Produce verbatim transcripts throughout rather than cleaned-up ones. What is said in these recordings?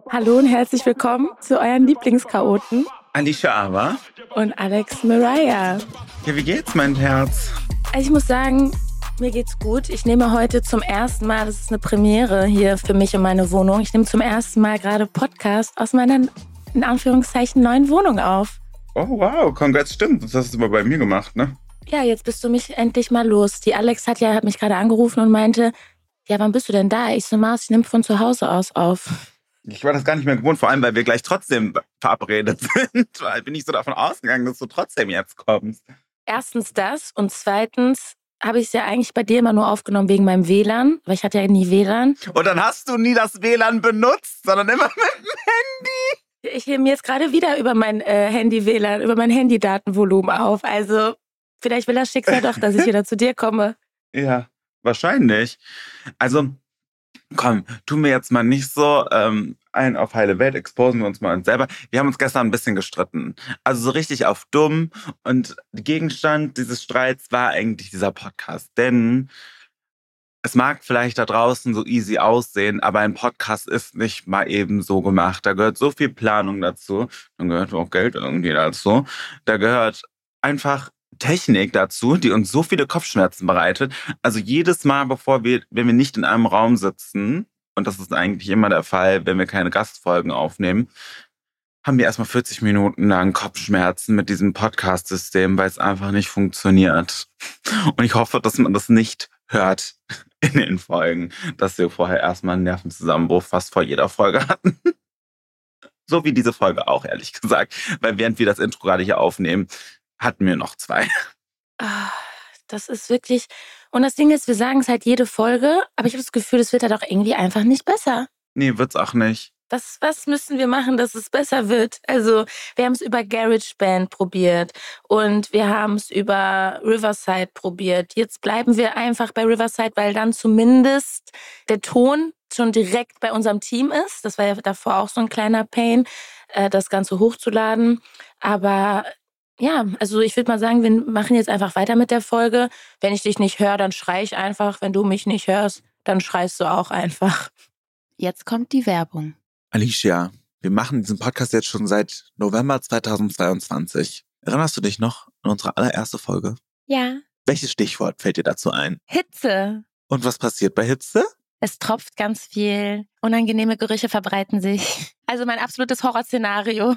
Hallo und herzlich willkommen zu euren Lieblingschaoten. Alicia Ava. Und Alex Mariah. Ja, wie geht's, mein Herz? Also ich muss sagen, mir geht's gut. Ich nehme heute zum ersten Mal, das ist eine Premiere hier für mich und meine Wohnung, ich nehme zum ersten Mal gerade Podcast aus meiner, in Anführungszeichen, neuen Wohnung auf. Oh, wow, congrats, stimmt. Das hast du mal bei mir gemacht, ne? Ja, jetzt bist du mich endlich mal los. Die Alex hat ja hat mich gerade angerufen und meinte, ja, wann bist du denn da? Ich so, Mars, ich nehme von zu Hause aus auf. Ich war das gar nicht mehr gewohnt, vor allem, weil wir gleich trotzdem verabredet sind. Weil bin ich so davon ausgegangen, dass du trotzdem jetzt kommst. Erstens das und zweitens habe ich es ja eigentlich bei dir immer nur aufgenommen wegen meinem W L A N, weil ich hatte ja nie W L A N. Und dann hast du nie das W L A N benutzt, sondern immer mit dem Handy. Ich nehme jetzt gerade wieder über mein äh, Handy-W L A N, über mein Handy-Datenvolumen auf. Also vielleicht will das Schicksal doch, dass ich wieder zu dir komme. Ja, wahrscheinlich. Also, komm, tun wir jetzt mal nicht so ähm, ein auf heile Welt, exposen wir uns mal uns selber. Wir haben uns gestern ein bisschen gestritten. Also so richtig auf dumm. Und der Gegenstand dieses Streits war eigentlich dieser Podcast. Denn es mag vielleicht da draußen so easy aussehen, aber ein Podcast ist nicht mal eben so gemacht. Da gehört so viel Planung dazu. Da gehört auch Geld irgendwie dazu. Da gehört einfach Technik dazu, die uns so viele Kopfschmerzen bereitet. Also jedes Mal, bevor wir, wenn wir nicht in einem Raum sitzen, und das ist eigentlich immer der Fall, wenn wir keine Gastfolgen aufnehmen, haben wir erstmal vierzig Minuten lang Kopfschmerzen mit diesem Podcast-System, weil es einfach nicht funktioniert. Und ich hoffe, dass man das nicht hört in den Folgen, dass wir vorher erstmal einen Nervenzusammenbruch fast vor jeder Folge hatten. So wie diese Folge auch, ehrlich gesagt. Weil während wir das Intro gerade hier aufnehmen, hatten wir noch zwei. Das ist wirklich... Und das Ding ist, wir sagen es halt jede Folge, aber ich habe das Gefühl, es wird halt auch irgendwie einfach nicht besser. Nee, wird's auch nicht. Was, was müssen wir machen, dass es besser wird? Also wir haben es über GarageBand probiert und wir haben es über Riverside probiert. Jetzt bleiben wir einfach bei Riverside, weil dann zumindest der Ton schon direkt bei unserem Team ist. Das war ja davor auch so ein kleiner Pain, das Ganze hochzuladen. Aber ja, also ich würde mal sagen, wir machen jetzt einfach weiter mit der Folge. Wenn ich dich nicht höre, dann schrei ich einfach. Wenn du mich nicht hörst, dann schreist du auch einfach. Jetzt kommt die Werbung. Alicia, wir machen diesen Podcast jetzt schon seit November zweitausendzweiundzwanzig. Erinnerst du dich noch an unsere allererste Folge? Ja. Welches Stichwort fällt dir dazu ein? Hitze. Und was passiert bei Hitze? Es tropft ganz viel. Unangenehme Gerüche verbreiten sich. Also mein absolutes Horrorszenario.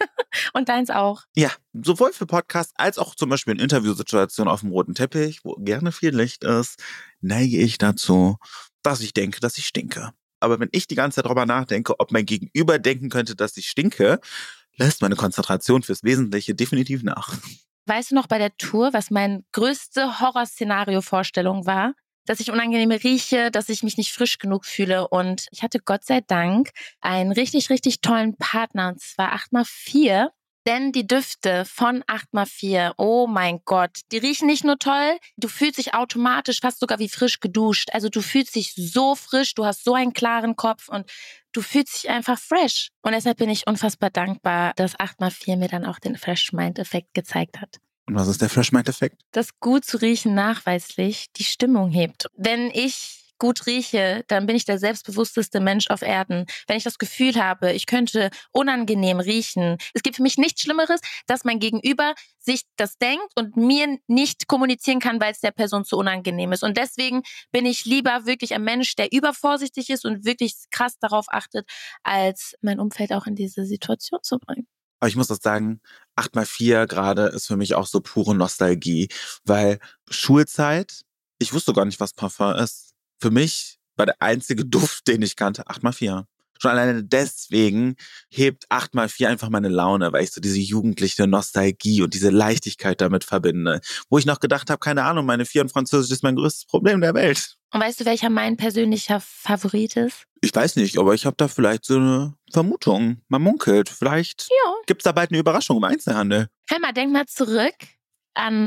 Und deins auch. Ja, sowohl für Podcasts als auch zum Beispiel in Interviewsituationen auf dem roten Teppich, wo gerne viel Licht ist, neige ich dazu, dass ich denke, dass ich stinke. Aber wenn ich die ganze Zeit darüber nachdenke, ob mein Gegenüber denken könnte, dass ich stinke, lässt meine Konzentration fürs Wesentliche definitiv nach. Weißt du noch bei der Tour, was meine größte Horrorszenario-Vorstellung war? Dass ich unangenehm rieche, dass ich mich nicht frisch genug fühle. Und ich hatte Gott sei Dank einen richtig, richtig tollen Partner, und zwar acht mal vier. Denn die Düfte von acht mal vier, oh mein Gott, die riechen nicht nur toll, du fühlst dich automatisch fast sogar wie frisch geduscht. Also du fühlst dich so frisch, du hast so einen klaren Kopf und du fühlst dich einfach fresh. Und deshalb bin ich unfassbar dankbar, dass acht mal vier mir dann auch den Fresh Mind-Effekt gezeigt hat. Und was ist der Fresh Mind-Effekt? Dass gut zu riechen nachweislich die Stimmung hebt. Wenn ich gut rieche, dann bin ich der selbstbewussteste Mensch auf Erden. Wenn ich das Gefühl habe, ich könnte unangenehm riechen. Es gibt für mich nichts Schlimmeres, dass mein Gegenüber sich das denkt und mir nicht kommunizieren kann, weil es der Person zu unangenehm ist. Und deswegen bin ich lieber wirklich ein Mensch, der übervorsichtig ist und wirklich krass darauf achtet, als mein Umfeld auch in diese Situation zu bringen. Aber ich muss das sagen, acht mal vier gerade ist für mich auch so pure Nostalgie, weil Schulzeit, ich wusste gar nicht, was Parfum ist. Für mich war der einzige Duft, den ich kannte, acht mal vier. Schon alleine deswegen hebt acht mal vier einfach meine Laune, weil ich so diese jugendliche Nostalgie und diese Leichtigkeit damit verbinde. Wo ich noch gedacht habe, keine Ahnung, meine vier in Französisch ist mein größtes Problem der Welt. Und weißt du, welcher mein persönlicher Favorit ist? Ich weiß nicht, aber ich habe da vielleicht so eine Vermutung. Man munkelt. Vielleicht ja. Gibt's da bald eine Überraschung im Einzelhandel. Hör mal, denk mal zurück an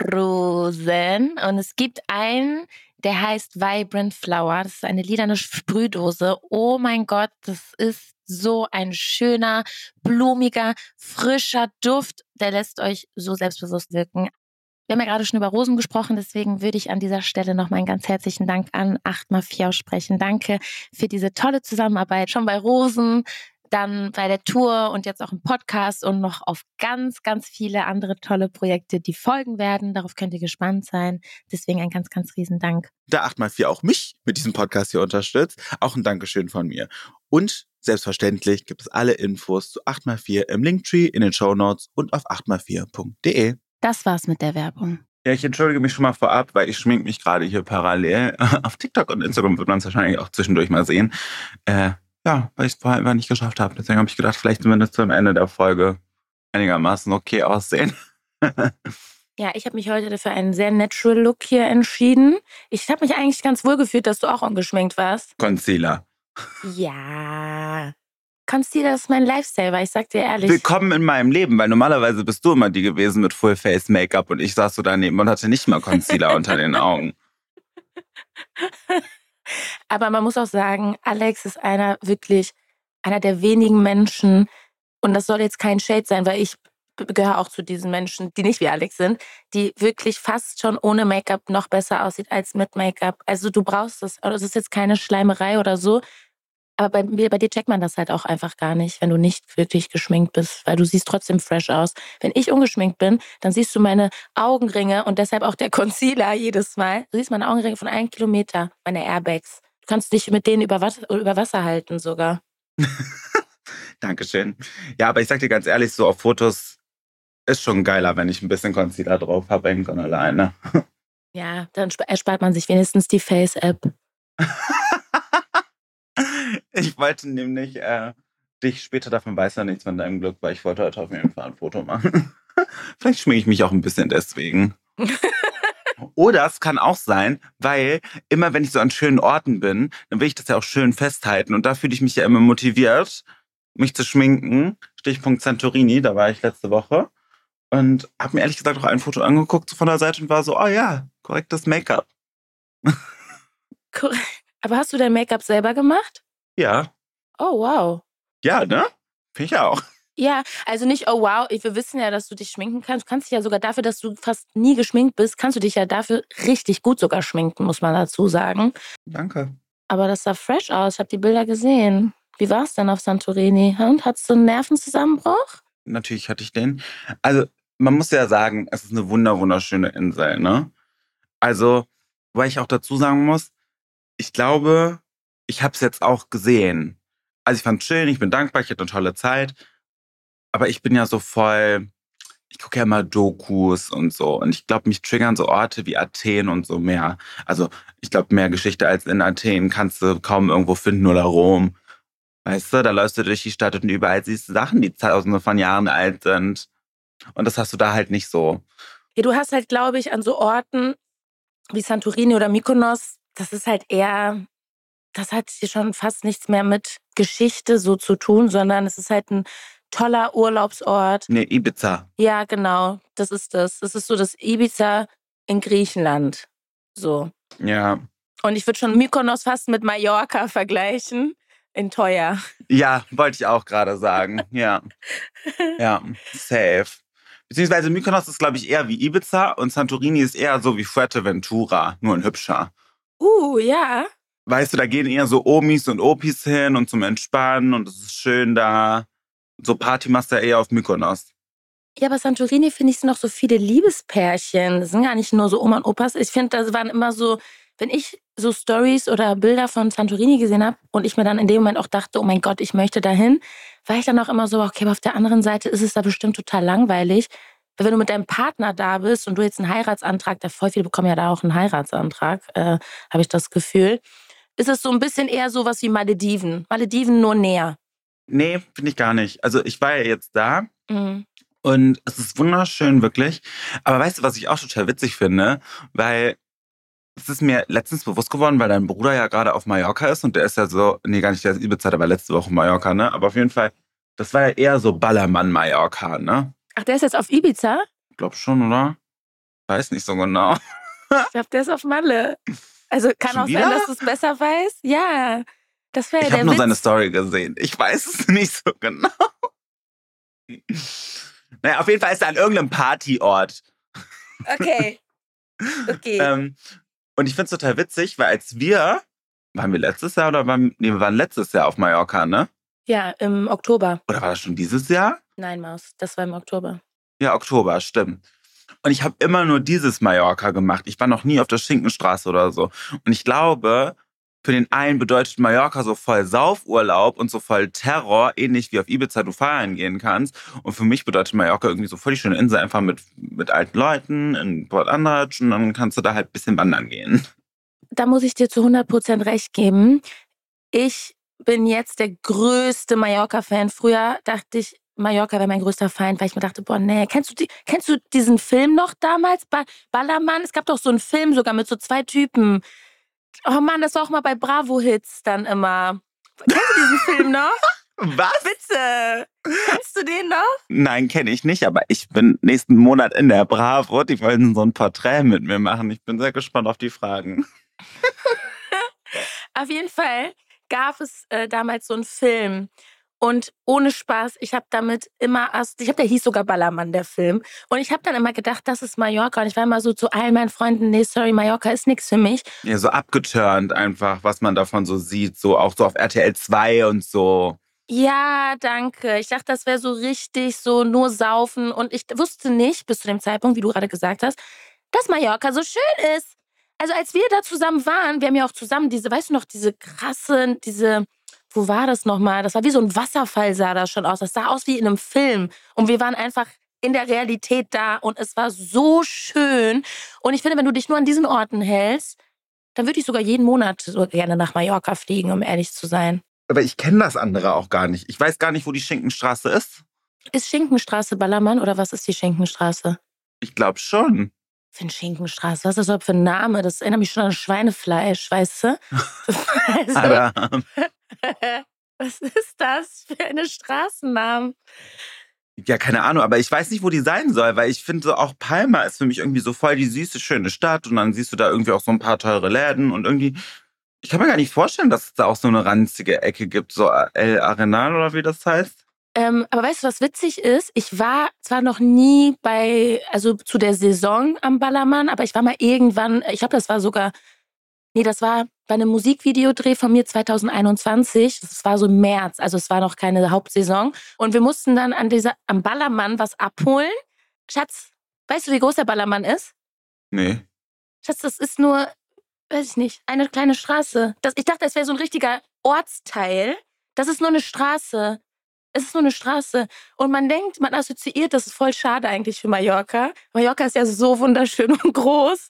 Rosen. Und es gibt einen, der heißt Vibrant Flower. Das ist eine lilane Sprühdose. Oh mein Gott, das ist so ein schöner, blumiger, frischer Duft. Der lässt euch so selbstbewusst wirken. Wir haben ja gerade schon über Rosen gesprochen, deswegen würde ich an dieser Stelle nochmal einen ganz herzlichen Dank an acht mal vier aussprechen. Danke für diese tolle Zusammenarbeit. Schon bei Rosen dann bei der Tour und jetzt auch im Podcast und noch auf ganz, ganz viele andere tolle Projekte, die folgen werden. Darauf könnt ihr gespannt sein. Deswegen ein ganz, ganz riesen Dank. Da acht mal vier auch mich mit diesem Podcast hier unterstützt. Auch ein Dankeschön von mir. Und selbstverständlich gibt es alle Infos zu acht mal vier im Linktree, in den Shownotes und auf acht mal vier punkt de. Das war's mit der Werbung. Ja, ich entschuldige mich schon mal vorab, weil ich schmink mich gerade hier parallel. Auf TikTok und Instagram wird man es wahrscheinlich auch zwischendurch mal sehen. Äh, ja, weil ich es vorher einfach nicht geschafft habe. Deswegen habe ich gedacht, vielleicht zumindest zum Ende der Folge einigermaßen okay aussehen. Ja, ich habe mich heute für einen sehr natural Look hier entschieden. Ich habe mich eigentlich ganz wohl gefühlt, dass du auch ungeschminkt warst. Concealer. Ja. Concealer ist mein Lifestyle, weil ich sag dir ehrlich. Willkommen in meinem Leben, weil normalerweise bist du immer die gewesen mit Full-Face-Make-up und ich saß so daneben und hatte nicht mal Concealer unter den Augen. Aber man muss auch sagen, Alex ist einer wirklich, einer der wenigen Menschen, und das soll jetzt kein Shade sein, weil ich gehöre auch zu diesen Menschen, die nicht wie Alex sind, die wirklich fast schon ohne Make-up noch besser aussieht als mit Make-up. Also du brauchst es, also es ist jetzt keine Schleimerei oder so, aber bei mir, bei dir checkt man das halt auch einfach gar nicht, wenn du nicht wirklich geschminkt bist, weil du siehst trotzdem fresh aus. Wenn ich ungeschminkt bin, dann siehst du meine Augenringe und deshalb auch der Concealer jedes Mal. Du siehst meine Augenringe von einem Kilometer, meine Airbags. Du kannst dich mit denen über Wasser, über Wasser halten sogar. Dankeschön. Ja, aber ich sag dir ganz ehrlich, so auf Fotos ist schon geiler, wenn ich ein bisschen Concealer drauf habe, hängt dann alleine. Ja, dann erspart man sich wenigstens die Face-App. Ich wollte nämlich äh, dich später, davon weiß ja nichts von deinem Glück, weil ich wollte heute auf jeden Fall ein Foto machen. Vielleicht schminke ich mich auch ein bisschen deswegen. Oder es kann auch sein, weil immer wenn ich so an schönen Orten bin, dann will ich das ja auch schön festhalten. Und da fühle ich mich ja immer motiviert, mich zu schminken. Stichpunkt Santorini, da war ich letzte Woche. Und habe mir ehrlich gesagt auch ein Foto angeguckt so von der Seite und war so, oh ja, korrektes Make-up. Aber hast du dein Make-up selber gemacht? Ja. Oh, wow. Ja, ne? Finde ich auch. Ja, also nicht, oh wow, wir wissen ja, dass du dich schminken kannst. Du kannst dich ja sogar dafür, dass du fast nie geschminkt bist, kannst du dich ja dafür richtig gut sogar schminken, muss man dazu sagen. Danke. Aber das sah fresh aus, ich habe die Bilder gesehen. Wie war es denn auf Santorini? Und hattest du einen Nervenzusammenbruch? Natürlich hatte ich den. Also, man muss ja sagen, es ist eine wunder wunderschöne Insel, ne? Also, weil ich auch dazu sagen muss, ich glaube, ich habe es jetzt auch gesehen. Also ich fand es schön, ich bin dankbar, ich hatte eine tolle Zeit. Aber ich bin ja so voll, ich gucke ja immer Dokus und so. Und ich glaube, mich triggern so Orte wie Athen und so mehr. Also ich glaube, mehr Geschichte als in Athen kannst du kaum irgendwo finden oder Rom. Weißt du, da läufst du durch die Stadt und überall siehst du Sachen, die tausende von Jahren alt sind. Und das hast du da halt nicht so. Ja, du hast halt, glaube ich, an so Orten wie Santorini oder Mykonos, das ist halt eher, das hat hier schon fast nichts mehr mit Geschichte so zu tun, sondern es ist halt ein toller Urlaubsort. Nee, Ibiza. Ja, genau, das ist das. Das ist so das Ibiza in Griechenland. So. Ja. Und ich würde schon Mykonos fast mit Mallorca vergleichen. In teuer. Ja, wollte ich auch gerade sagen. Ja. Ja, safe. Beziehungsweise Mykonos ist, glaube ich, eher wie Ibiza und Santorini ist eher so wie Fuerteventura, nur ein hübscher. Uh, ja. Weißt du, da gehen eher so Omis und Opis hin und zum Entspannen und es ist schön da. So Party machst du ja eher auf Mykonos. Ja, aber Santorini finde ich sind noch so viele Liebespärchen. Das sind gar nicht nur so Oma und Opas. Ich finde, das waren immer so, wenn ich so Stories oder Bilder von Santorini gesehen habe und ich mir dann in dem Moment auch dachte, oh mein Gott, ich möchte dahin, war ich dann auch immer so, okay, aber auf der anderen Seite ist es da bestimmt total langweilig. Weil wenn du mit deinem Partner da bist und du jetzt einen Heiratsantrag, da voll viele bekommen ja da auch einen Heiratsantrag, äh, habe ich das Gefühl, ist es so ein bisschen eher sowas wie Malediven. Malediven nur näher. Nee, finde ich gar nicht. Also ich war ja jetzt da Mhm. und es ist wunderschön, wirklich. Aber weißt du, was ich auch total witzig finde? Weil es ist mir letztens bewusst geworden, weil dein Bruder ja gerade auf Mallorca ist und der ist ja so, nee, gar nicht, der ist Ibiza, der war letzte Woche Mallorca, ne? Aber auf jeden Fall, das war ja eher so Ballermann-Mallorca, ne? Ach, der ist jetzt auf Ibiza? Ich glaube schon, oder? Weiß nicht so genau. Ich glaube, der ist auf Malle. Also kann Schon auch wieder? sein, dass du es besser weißt. Ja, das wäre ja Ich der habe nur Witz. seine Story gesehen. Ich weiß es nicht so genau. Naja, auf jeden Fall ist er an irgendeinem Partyort. Okay. Okay. ähm, und ich finde es total witzig, weil als wir, waren wir letztes Jahr oder waren, nee, wir waren letztes Jahr auf Mallorca, ne? Ja, im Oktober. Oder war das schon dieses Jahr? Nein, Maus, das war im Oktober. Ja, Oktober, stimmt. Und ich habe immer nur dieses Mallorca gemacht. Ich war noch nie auf der Schinkenstraße oder so. Und ich glaube, für den einen bedeutet Mallorca so voll Saufurlaub und so voll Terror, ähnlich wie auf Ibiza du feiern gehen kannst. Und für mich bedeutet Mallorca irgendwie so voll die schöne Insel, einfach mit, mit alten Leuten in Port Andratx und dann kannst du da halt ein bisschen wandern gehen. Da muss ich dir zu hundert Prozent recht geben. Ich bin jetzt der größte Mallorca-Fan. Früher dachte ich, Mallorca wäre mein größter Feind, weil ich mir dachte, boah, nee, kennst du, die, kennst du diesen Film noch damals? Ba- Ballermann? Es gab doch so einen Film sogar mit so zwei Typen. Oh Mann, das war auch mal bei Bravo-Hits dann immer. Kennst du diesen Film noch? Was? Bitte! Kennst du den noch? Nein, kenne ich nicht, aber ich bin nächsten Monat in der Bravo. Die wollen so ein Porträt mit mir machen. Ich bin sehr gespannt auf die Fragen. Auf jeden Fall gab es äh, damals so einen Film. Und ohne Spaß, ich habe damit immer, ich habe, der hieß sogar Ballermann, der Film. Und ich habe dann immer gedacht, das ist Mallorca. Und ich war immer so zu allen meinen Freunden, nee, sorry, Mallorca ist nichts für mich. Ja, so abgeturnt einfach, was man davon so sieht. So auch so auf R T L zwei und so. Ja, danke. Ich dachte, das wäre so richtig, so nur saufen. Und ich wusste nicht, bis zu dem Zeitpunkt, wie du gerade gesagt hast, dass Mallorca so schön ist. Also als wir da zusammen waren, wir haben ja auch zusammen diese, weißt du noch, diese krasse, diese, wo war das nochmal? Das war wie so ein Wasserfall, sah das schon aus. Das sah aus wie in einem Film. Und wir waren einfach in der Realität da und es war so schön. Und ich finde, wenn du dich nur an diesen Orten hältst, dann würde ich sogar jeden Monat so gerne nach Mallorca fliegen, um ehrlich zu sein. Aber ich kenne das andere auch gar nicht. Ich weiß gar nicht, wo die Schinkenstraße ist. Ist Schinkenstraße Ballermann oder was ist die Schinkenstraße? Ich glaube schon. Für eine Schinkenstraße, was ist das überhaupt für ein Name? Das erinnert mich schon an Schweinefleisch, weißt du? Also, Adam. was ist das für eine Straßennamen? Ja, keine Ahnung, aber ich weiß nicht, wo die sein soll, weil ich finde so auch Palma ist für mich irgendwie so voll die süße, schöne Stadt und dann siehst du da irgendwie auch so ein paar teure Läden und irgendwie, ich kann mir gar nicht vorstellen, dass es da auch so eine ranzige Ecke gibt, so El Arenal oder wie das heißt. Ähm, aber weißt du, was witzig ist? Ich war zwar noch nie bei, also zu der Saison am Ballermann, aber ich war mal irgendwann, ich glaube, das war sogar, nee, das war bei einem Musikvideodreh von mir zwanzig einundzwanzig. Das war so im März, also es war noch keine Hauptsaison. Und wir mussten dann an dieser, am Ballermann was abholen. Schatz, weißt du, wie groß der Ballermann ist? Nee. Schatz, das ist nur, weiß ich nicht, eine kleine Straße. Das, ich dachte, es wäre so ein richtiger Ortsteil. Das ist nur eine Straße. Es ist nur eine Straße. Und man denkt, man assoziiert, das ist voll schade eigentlich für Mallorca. Mallorca ist ja so wunderschön und groß.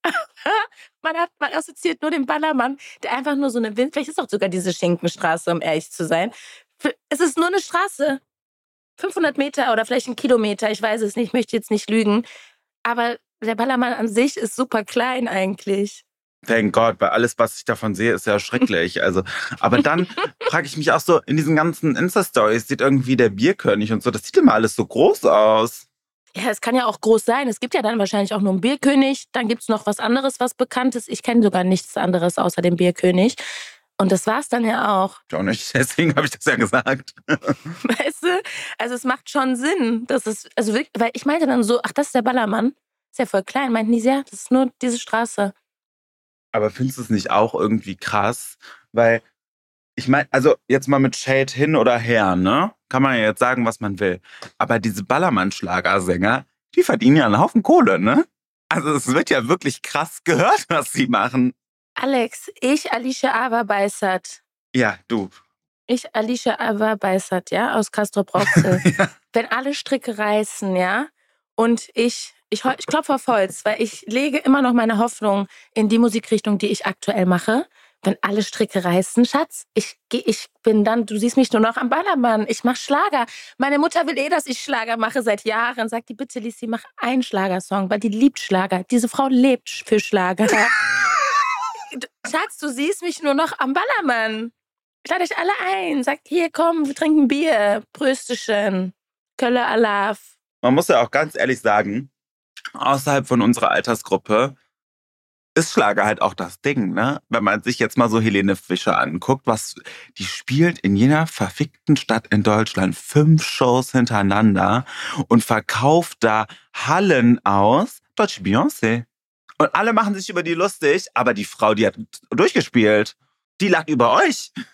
man, hat, man assoziiert nur den Ballermann, der einfach nur so eine Wind... Vielleicht ist auch sogar diese Schinkenstraße, um ehrlich zu sein. Es ist nur eine Straße. fünfhundert Meter oder vielleicht ein Kilometer, ich weiß es nicht, ich möchte jetzt nicht lügen. Aber der Ballermann an sich ist super klein eigentlich. Thank Gott, weil alles, was ich davon sehe, ist ja schrecklich. Also, aber dann frage ich mich auch so, in diesen ganzen Insta-Stories sieht irgendwie der Bierkönig und so, das sieht immer alles so groß aus. Ja, es kann ja auch groß sein. Es gibt ja dann wahrscheinlich auch nur einen Bierkönig. Dann gibt es noch was anderes, was bekannt ist. Ich kenne sogar nichts anderes außer dem Bierkönig. Und das war's dann ja auch. Ich auch nicht, deswegen habe ich das ja gesagt. Weißt du? Also es macht schon Sinn. Das ist, also wirklich, weil ich meinte dann so, ach, das ist der Ballermann. Ist ja voll klein. Meinten die, ja, das ist nur diese Straße. Aber findest du es nicht auch irgendwie krass? Weil, ich meine, also jetzt mal mit Shade hin oder her, ne? Kann man ja jetzt sagen, was man will. Aber diese Ballermann-Schlagersänger, die verdienen ja einen Haufen Kohle, ne? Also es wird ja wirklich krass gehört, was sie machen. Alex, ich, Alicia Ava Beissert. Ja, du. Ich, Alicia Ava Beissert, ja, aus Castrop-Rauxel. Ja. Wenn alle Stricke reißen, ja, und ich, ich, ich klopfe auf Holz, weil ich lege immer noch meine Hoffnung in die Musikrichtung, die ich aktuell mache. Wenn alle Stricke reißen, Schatz, ich, ich bin dann, du siehst mich nur noch am Ballermann. Ich mach Schlager. Meine Mutter will eh, dass ich Schlager mache seit Jahren. Sagt die, bitte, Lissi, mach einen Schlagersong, weil die liebt Schlager. Diese Frau lebt für Schlager. Schatz, du siehst mich nur noch am Ballermann. Ich lade euch alle ein. Sagt, hier, komm, wir trinken Bier. Pröstechen. Kölle Alaf. Man muss ja auch ganz ehrlich sagen, außerhalb von unserer Altersgruppe ist Schlager halt auch das Ding, ne? Wenn man sich jetzt mal so Helene Fischer anguckt, was die spielt in jener verfickten Stadt in Deutschland fünf Shows hintereinander und verkauft da Hallen aus. Deutsche Beyoncé. Und alle machen sich über die lustig, aber die Frau, die hat durchgespielt. Die lag über euch.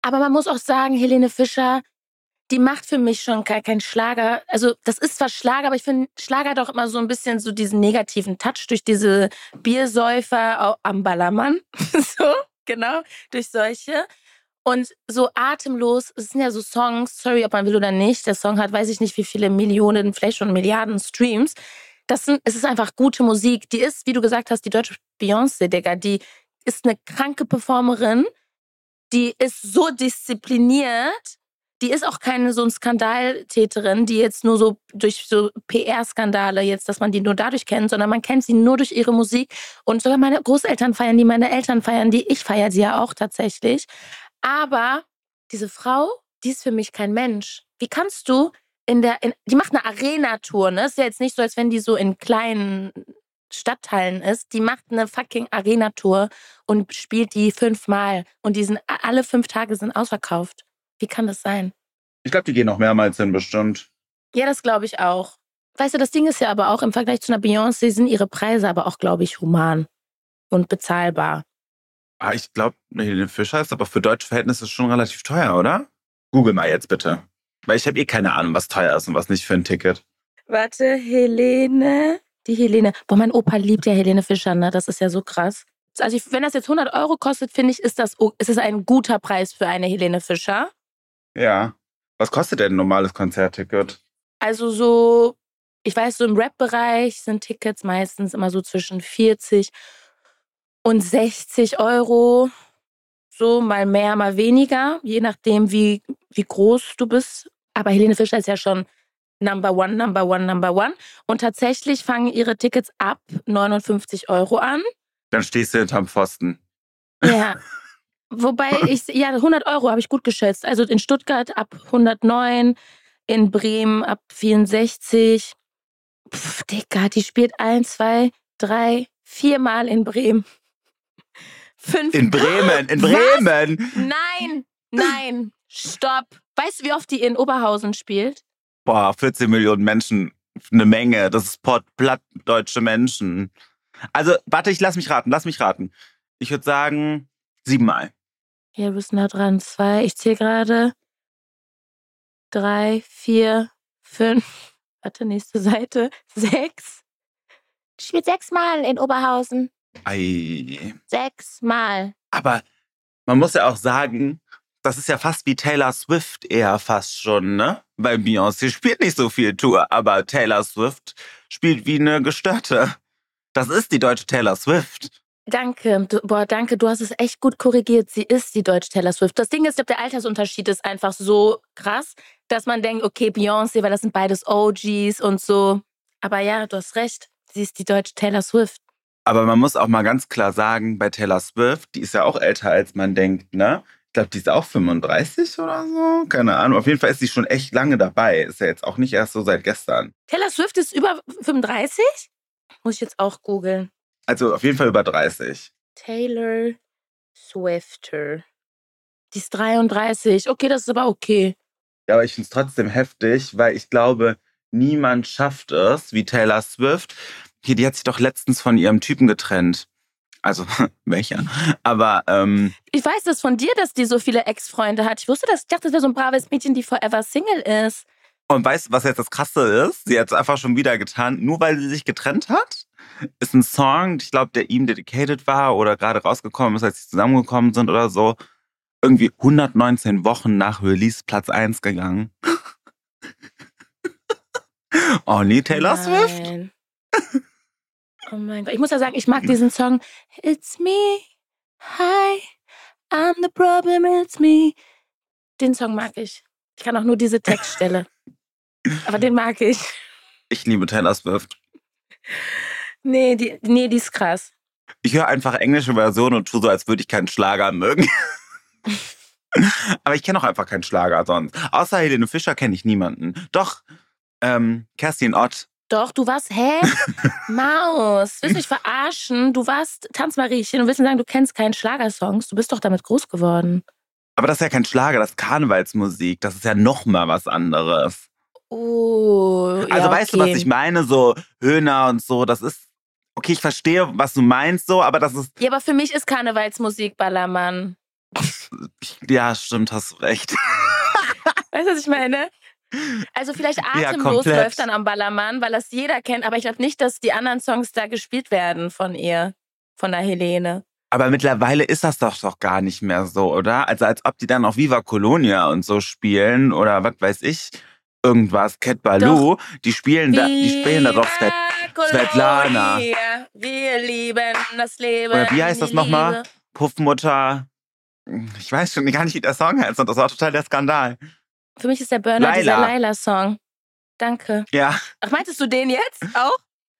Aber man muss auch sagen, Helene Fischer, die macht für mich schon gar keinen Schlager. Also das ist zwar Schlager, aber ich finde, Schlager hat auch immer so ein bisschen so diesen negativen Touch durch diese Biersäufer am Ballermann. So, genau, durch solche. Und so atemlos, es sind ja so Songs, sorry, ob man will oder nicht, der Song hat, weiß ich nicht, wie viele Millionen, vielleicht schon Milliarden Streams. Das sind, es ist einfach gute Musik. Die ist, wie du gesagt hast, die deutsche Beyoncé, Digga, die ist eine kranke Performerin, die ist so diszipliniert, die ist auch keine so ein Skandaltäterin, die jetzt nur so durch so P R-Skandale jetzt, dass man die nur dadurch kennt, sondern man kennt sie nur durch ihre Musik. Und sogar meine Großeltern feiern die, meine Eltern feiern die, ich feiere sie ja auch tatsächlich. Aber diese Frau, die ist für mich kein Mensch. Wie kannst du in der, in, die macht eine Arena-Tour, ne? Ist ja jetzt nicht so, als wenn die so in kleinen Stadtteilen ist. Die macht eine fucking Arena-Tour und spielt die fünfmal. Und die sind, alle fünf Tage sind ausverkauft. Wie kann das sein? Ich glaube, die gehen noch mehrmals hin, bestimmt. Ja, das glaube ich auch. Weißt du, das Ding ist ja aber auch, im Vergleich zu einer Beyoncé sind ihre Preise aber auch, glaube ich, human und bezahlbar. Ah, ich glaube, Helene Fischer ist aber für deutsche Verhältnisse schon relativ teuer, oder? Google mal jetzt bitte. Weil ich habe eh keine Ahnung, was teuer ist und was nicht für ein Ticket. Warte, Helene. Die Helene. Boah, mein Opa liebt ja Helene Fischer, ne? Das ist ja so krass. Also ich, wenn das jetzt hundert Euro kostet, finde ich, ist das ist es ein guter Preis für eine Helene Fischer. Ja. Was kostet denn ein normales Konzertticket? Also so, ich weiß, so im Rap-Bereich sind Tickets meistens immer so zwischen vierzig und sechzig Euro. So mal mehr, mal weniger, je nachdem, wie, wie groß du bist. Aber Helene Fischer ist ja schon Number One, Number One, Number One. Und tatsächlich fangen ihre Tickets ab neunundfünfzig Euro an. Dann stehst du hinterm Pfosten. Ja. Wobei ich, ja, hundert Euro habe ich gut geschätzt. Also in Stuttgart ab hundertneun, in Bremen ab vierundsechzig. Pff, Digga, die spielt ein, zwei, drei, viermal in Bremen. Fünf. In Bremen, in Bremen. Was? Nein, nein, stopp. Weißt du, wie oft die in Oberhausen spielt? Boah, vierzehn Millionen Menschen, eine Menge. Das ist Pott, platt deutsche Menschen. Also, warte, ich lass mich raten, lass mich raten. Ich würde sagen, siebenmal. Ja, du bist nah dran. Zwei, ich zähle gerade. Drei, vier, fünf. Warte, nächste Seite. Sechs. Die spielt sechsmal in Oberhausen. Ei. Sechsmal. Aber man muss ja auch sagen, das ist ja fast wie Taylor Swift eher fast schon, ne? Weil Beyoncé spielt nicht so viel Tour, aber Taylor Swift spielt wie eine Gestörte. Das ist die deutsche Taylor Swift. Danke, du, boah, danke, du hast es echt gut korrigiert. Sie ist die deutsche Taylor Swift. Das Ding ist, ich glaube, der Altersunterschied ist einfach so krass, dass man denkt, okay, Beyoncé, weil das sind beides O Gs und so. Aber ja, du hast recht, sie ist die deutsche Taylor Swift. Aber man muss auch mal ganz klar sagen, bei Taylor Swift, die ist ja auch älter, als man denkt, ne? Ich glaube, die ist auch fünfunddreißig oder so. Keine Ahnung. Auf jeden Fall ist sie schon echt lange dabei. Ist ja jetzt auch nicht erst so seit gestern. Taylor Swift ist über fünfunddreißig? Muss ich jetzt auch googeln. Also auf jeden Fall über dreißig. Taylor Swifter. Die ist dreiunddreißig. Okay, das ist aber okay. Ja, aber ich finde es trotzdem heftig, weil ich glaube, niemand schafft es wie Taylor Swift. Hier, die hat sich doch letztens von ihrem Typen getrennt. Also, welcher? Aber, ähm... Ich weiß das von dir, dass die so viele Ex-Freunde hat. Ich wusste das. Ich dachte, das wäre so ein braves Mädchen, die forever Single ist. Und weißt du, was jetzt das Krasse ist? Sie hat es einfach schon wieder getan, nur weil sie sich getrennt hat. Ist ein Song, ich glaube, der ihm dedicated war oder gerade rausgekommen ist, als sie zusammengekommen sind oder so. Irgendwie hundertneunzehn Wochen nach Release Platz eins gegangen. Oh nee, Taylor Nein. Swift? Oh mein Gott. Ich muss ja sagen, ich mag diesen Song. It's me, hi, I'm the problem, it's me. Den Song mag ich. Ich kann auch nur diese Textstelle. Aber den mag ich. Ich liebe Taylor Swift. Nee, die, nee, die ist krass. Ich höre einfach englische Versionen und tue so, als würde ich keinen Schlager mögen. Aber ich kenne auch einfach keinen Schlager sonst. Außer Helene Fischer kenne ich niemanden. Doch, ähm, Kerstin Ott. Doch, du warst, hä? Maus, willst du mich verarschen? Du warst Tanzmariechen und willst mir sagen, du kennst keinen Schlagersongs. Du bist doch damit groß geworden. Aber das ist ja kein Schlager, das ist Karnevalsmusik. Das ist ja noch mal was anderes. Oh, ja, Also weißt okay. du, was ich meine? So Höhner und so, das ist... Okay, ich verstehe, was du meinst so, aber das ist... Ja, aber für mich ist Karnevalsmusik Ballermann. Ja, stimmt, hast du recht. Weißt du, was ich meine? Also vielleicht Ja, Atemlos komplett. läuft dann am Ballermann, weil das jeder kennt. Aber ich glaube nicht, dass die anderen Songs da gespielt werden von ihr, von der Helene. Aber mittlerweile ist das doch doch gar nicht mehr so, oder? Also als ob die dann auch Viva Colonia und so spielen oder was weiß ich, irgendwas, Cat Balou, die spielen da, die spielen da doch Svet, Svetlana. Colonia, wir lieben das Leben. Oder wie heißt das die nochmal? Liebe. Puffmutter. Ich weiß schon gar nicht, wie der Song heißt und das war total der Skandal. Für mich ist der Burner Laila. dieser Laila-Song. Danke. Ja, Ach, meintest du den jetzt auch?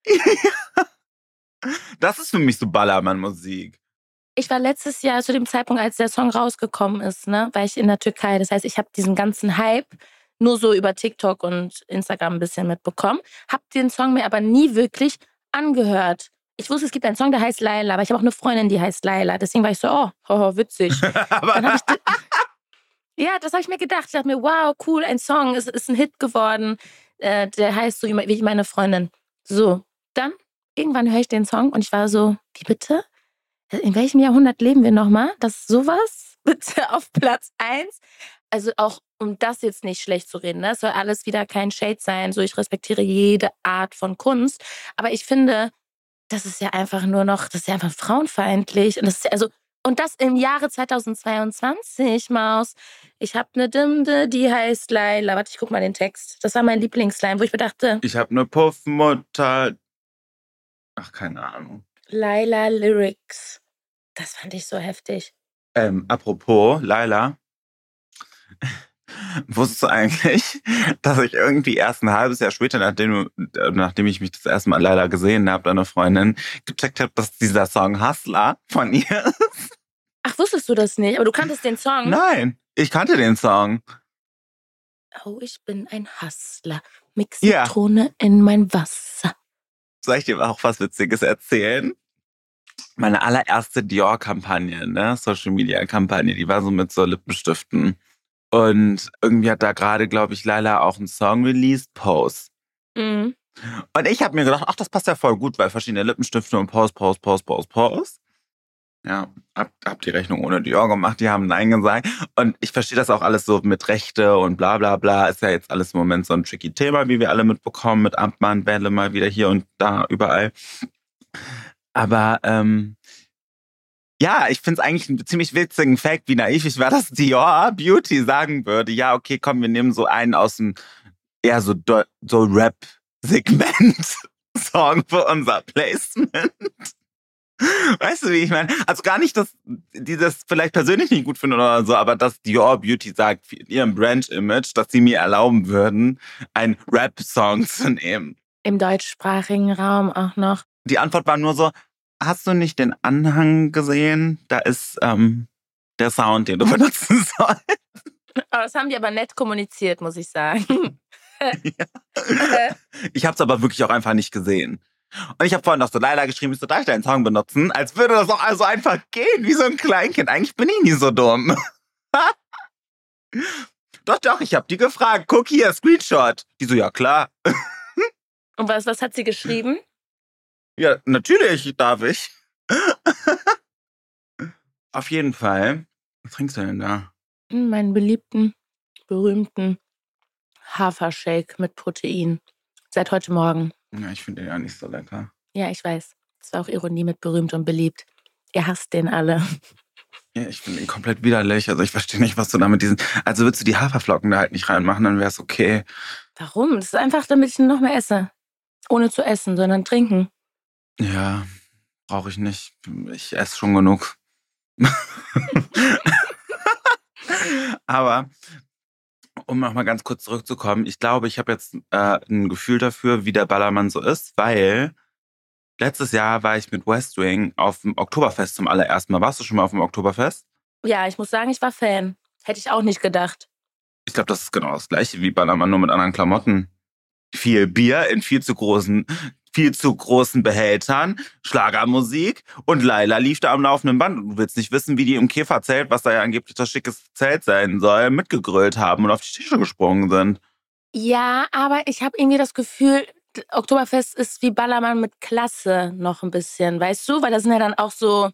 das ist für mich so Ballermann-Musik. Ich war letztes Jahr zu dem Zeitpunkt, als der Song rausgekommen ist, ne, war ich in der Türkei. Das heißt, ich habe diesen ganzen Hype nur so über TikTok und Instagram ein bisschen mitbekommen. Hab den Song mir aber nie wirklich angehört. Ich wusste, es gibt einen Song, der heißt Laila, aber ich habe auch eine Freundin, die heißt Laila. Deswegen war ich so, oh, oh witzig. Dann hab ich ja, das habe ich mir gedacht. Ich dachte mir, wow, cool, ein Song, es ist ein Hit geworden. Äh, der heißt so wie meine Freundin. So, dann irgendwann höre ich den Song und ich war so, wie bitte? In welchem Jahrhundert leben wir nochmal? Das ist sowas? Bitte auf Platz eins. Also auch, um das jetzt nicht schlecht zu reden, ne? Es soll alles wieder kein Shade sein. So, ich respektiere jede Art von Kunst. Aber ich finde, das ist ja einfach nur noch, das ist ja einfach frauenfeindlich. Und das ist ja, also, und das im Jahre zweitausendzweiundzwanzig, Maus. Ich habe eine Dimde, die heißt Laila. Warte, ich guck mal den Text. Das war mein Lieblingsline, wo ich mir dachte, Ich habe eine Puffmutter. Ach, keine Ahnung. Laila Lyrics. Das fand ich so heftig. Ähm, apropos, Laila. Wusstest du eigentlich, dass ich irgendwie erst ein halbes Jahr später, nachdem, nachdem ich mich das erste Mal Laila gesehen habe, deine Freundin, gecheckt habe, dass dieser Song Hustler von ihr ist? Ach, wusstest du das nicht? Aber du kanntest den Song? Nein, ich kannte den Song. Oh, ich bin ein Hustler. Mix Ja. Zitrone in mein Wasser. Soll ich dir auch was Witziges erzählen? Meine allererste Dior-Kampagne, ne, Social-Media-Kampagne, die war so mit so Lippenstiften. Und irgendwie hat da gerade, glaube ich, Laila auch einen Song released, Pose. Mhm. Und ich habe mir gedacht, ach, das passt ja voll gut, weil verschiedene Lippenstifte und Pose, Pose, Pose, Pose, Pose. Ja, hab, hab die Rechnung ohne Dior gemacht, die haben Nein gesagt. Und ich verstehe das auch alles so mit Rechte und bla bla bla. Ist ja jetzt alles im Moment so ein tricky Thema, wie wir alle mitbekommen, mit Abmahnwelle mal wieder hier und da, überall. Aber ähm, ja, ich finde es eigentlich einen ziemlich witzigen Fact, wie naiv ich war, dass Dior Beauty sagen würde, ja, okay, komm, wir nehmen so einen aus dem eher so, so Rap-Segment-Song für unser Placement. Weißt du, wie ich meine? Also gar nicht, dass die das vielleicht persönlich nicht gut finden oder so, aber dass Dior Beauty sagt, in ihrem Brand-Image, dass sie mir erlauben würden, einen Rap-Song zu nehmen. Im deutschsprachigen Raum auch noch. Die Antwort war nur so, hast du nicht den Anhang gesehen? Da ist ähm, der Sound, den du benutzen sollst. Oh, das haben die aber nett kommuniziert, muss ich sagen. Ja. Ich habe es aber wirklich auch einfach nicht gesehen. Und ich habe vorhin noch so Laila geschrieben, ich so, darf ich deinen Song benutzen? Als würde das auch also einfach gehen, wie so ein Kleinkind. Eigentlich bin ich nie so dumm. Doch, doch, ich habe die gefragt. Guck hier, Screenshot. Die so, ja klar. Und was, was hat sie geschrieben? Ja, natürlich darf ich. Auf jeden Fall. Was trinkst du denn da? Meinen beliebten, berühmten Hafershake mit Protein. Seit heute Morgen. Ja, ich finde den ja nicht so lecker. Ja, ich weiß. Das war auch Ironie mit berühmt und beliebt. Ihr hasst den alle. Ja, ich finde ihn komplett widerlich. Also ich verstehe nicht, was du da mit diesen... Also würdest du die Haferflocken da halt nicht reinmachen, dann wäre es okay. Warum? Das ist einfach, damit ich ihn noch mehr esse. Ohne zu essen, sondern trinken. Ja, brauche ich nicht. Ich esse schon genug. Aber um nochmal ganz kurz zurückzukommen, ich glaube, ich habe jetzt äh, ein Gefühl dafür, wie der Ballermann so ist, weil letztes Jahr war ich mit West Wing auf dem Oktoberfest zum allerersten Mal. Warst du schon mal auf dem Oktoberfest? Ja, ich muss sagen, ich war Fan. Hätte ich auch nicht gedacht. Ich glaube, das ist genau das gleiche wie Ballermann, nur mit anderen Klamotten. Viel Bier in viel zu großen, viel zu großen Behältern, Schlagermusik und Laila lief da am laufenden Band. Und du willst nicht wissen, wie die im Käferzelt, was da ja angeblich das schickes Zelt sein soll, mitgegrölt haben und auf die Tische gesprungen sind. Ja, aber ich habe irgendwie das Gefühl, Oktoberfest ist wie Ballermann mit Klasse noch ein bisschen, weißt du? Weil da sind ja dann auch so